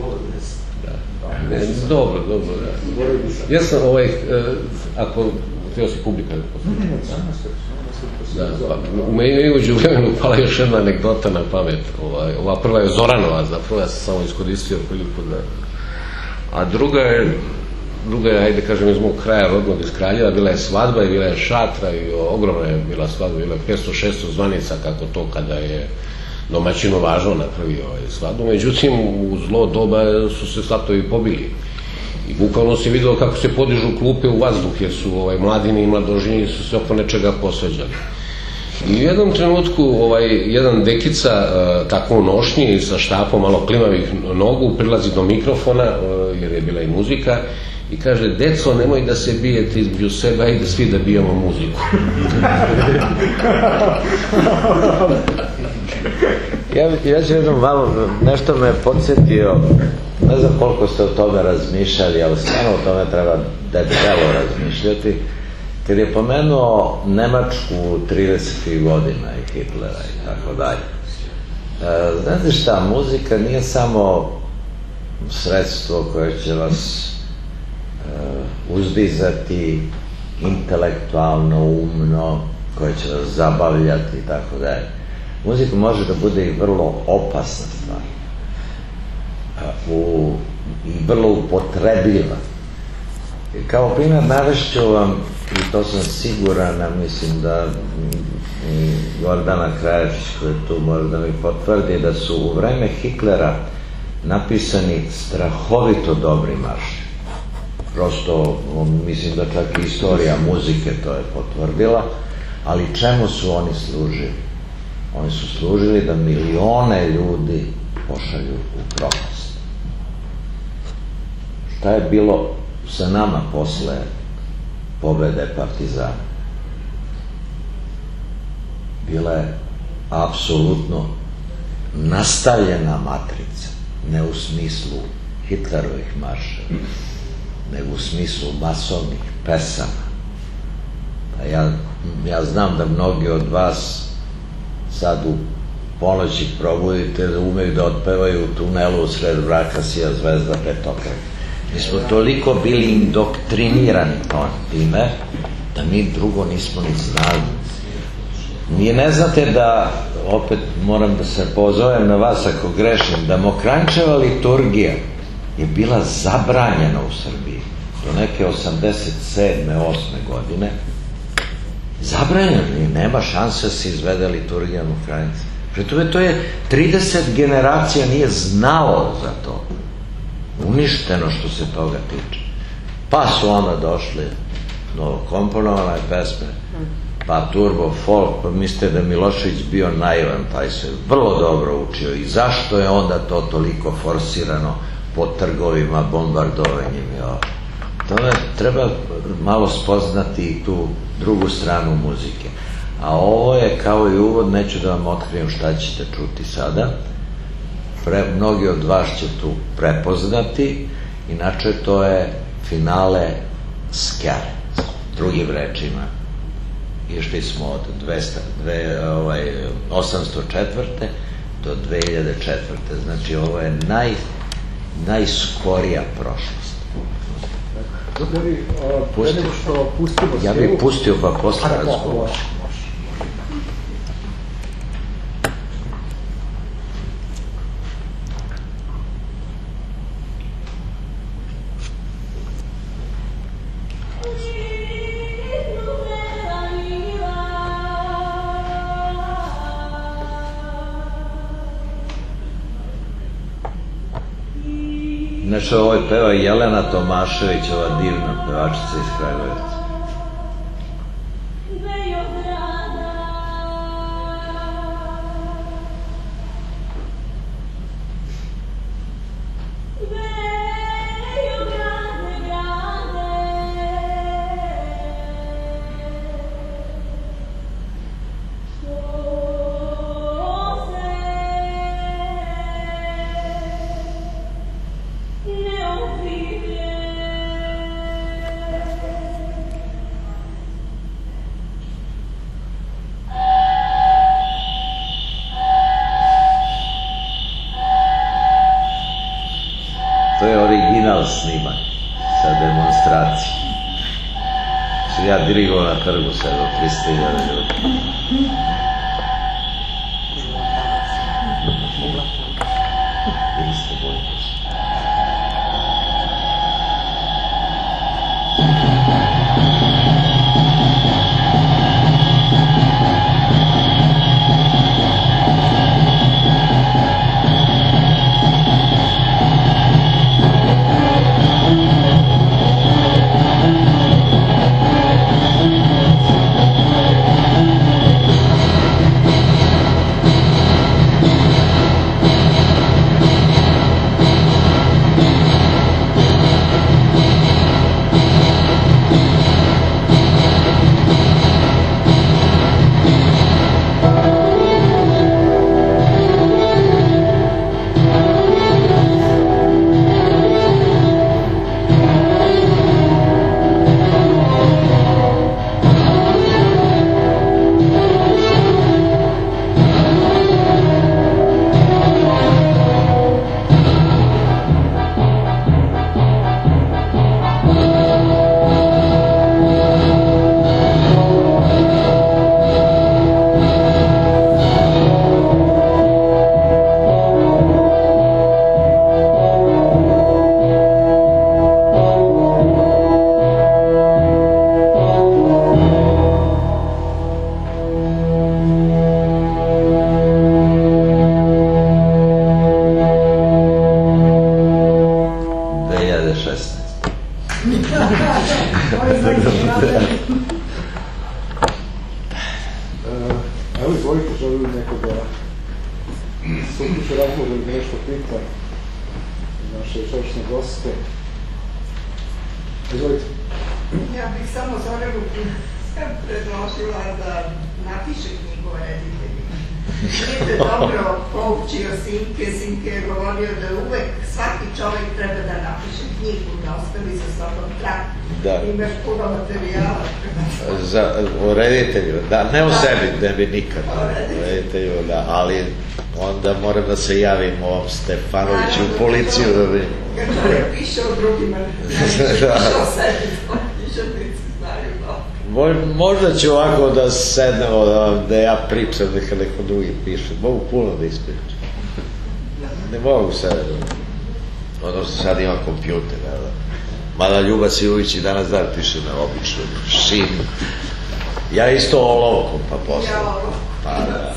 C: Dobro, da. Ja sam, ako htio si publika da poslušam. Da, u meni uđe u vremenu pala još jedna anegdota na pamet. Ova prva je Zoranova, zapravo ja sam samo iskoristio priliku da... A druga je, ajde kažem, iz mog kraja rodnog, iz Kraljeva, bila je svadba i bila je šatra i ogromna je bila svadba, bila je 500-600 zvanica, kako to kada je domaćino važno napravio svadbu. Međutim, u zlo doba su se svatovi pobili. I bukvalno se videlo kako se podižu klupe u vazduh, jer su mladini i mladožnji su se oko nečega posveđali. I u jednom trenutku jedan dekica, tako u nošnji, sa štapom malo klimavih nogu, prilazi do mikrofona, jer je bila i muzika, i kaže: deco, nemoj da se bijete između sebe, ajde svi da bijemo muziku.
B: Ja ću jednom malo, nešto me podsjetio, ne znam koliko ste o tome razmišljali, ali stvarno o tome treba debelo razmišljati, kad je pomenuo Nemačku 30. godina i Hitlera i tako dalje. Znate šta, muzika nije samo sredstvo koje će vas uzdizati intelektualno, umno, koje će vas zabavljati i tako dalje. Muzika može da bude i vrlo opasna stvar i vrlo upotrebljiva. Kao primjer navešću vam, i to sam siguran, a mislim da Gordana Krajević koja je tu možda mi potvrdi, da su u vreme Hitlera napisani strahovito dobri marševi. Prosto, mislim da čak i istorija muzike to je potvrdila, ali čemu su oni služili? Oni su služili da milione ljudi pošalju u propast. Šta je bilo sa nama posle pobede Partizana? Bila je apsolutno nastavljena matrica, ne u smislu Hitlerovih marševa, nego u smislu masovnih pesama. Ja znam da mnogi od vas sad u ponoći probudite da umeju da otpevaju u tunelu usred mraka sija zvezda petokraka. Mi smo toliko bili indoktrinirani time da mi drugo nismo ni znali. Vi ne znate da, opet moram da se pozovem na vas ako grešim, da Mokranjčeva liturgija je bila zabranjena u Srbiji. do neke 87. 8. godine zabranjeno, nema šanse da se izvede liturgija u Krajnici. Pri tome to je 30 generacija nije znalo za to. Uništeno što se toga tiče. Pa su onda došli novokomponovane pesme, pa turbo folk, pa mislite da Milošević bio naivan, taj se vrlo dobro učio. I zašto je onda to toliko forsirano po trgovima, bombardovanjem i ovo? Tome treba malo spoznati i tu drugu stranu muzike. A ovo je kao i uvod, neću da vam otkrijem šta ćete čuti sada. Mnogi od vas će tu prepoznati, inače to je finale Skjare, drugim rečima. Išli smo od 804. do 2004. Znači ovo je najskorija prošlost. Ja bih pustio pa posle razgovor. Znači, ovo je peva Jelena Tomašević, ova divna pevačica iz Kragujevca. To je original snimak sa demonstracije. Što ja dirigovao na trgu sa 300.000 ljudi. Ili ste bojite se.
A: Evo izvolite, želi li nekoga sukuće razloga ili nešto pita naše večerašnje goste. Izvolite.
E: Ja bih samo Zoranu predložila da napiše knjigu o rediteljima. Nije dobro poučio Simke je govorio da uvek svaki čovjek treba da napiše knjigu, da ostavi sa sobom trag. Imaš puno materijala.
B: O reditelju, da, ne o sebi, ne bi nikad. O reditelju, da, ali onda moram da se javim ovom Stefanoviću u policiju da bi...
E: Kad čovjek piše o drugima, ne piše o sebi, piše znaju to.
B: Možda ću ovako da sednemo, da ja pričam, neka neko drugi piše. Mogu puno da ispričam. Ne mogu sad, ono sad imam kompjuter, Mada Ljuba Sijović i danas dan piše na običnom šinu. Ja isto olovkom, pa posle.
E: Ja olovkom.
B: Pa da.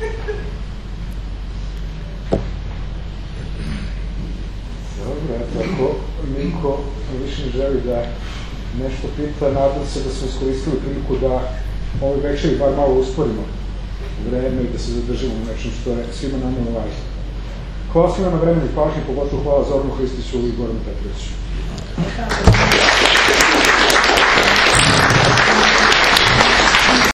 A: Dobro, eto, ako niko više ne želi da nešto pita, nadam se da smo iskoristili priliku da ovaj večer bar malo usporimo vreme i da se zadržimo u nečem što je svima nama važno. Hvala svima na vremenu i pažnji, pogotovo hvala Zoranu Hristiću i Goranu Petroviću.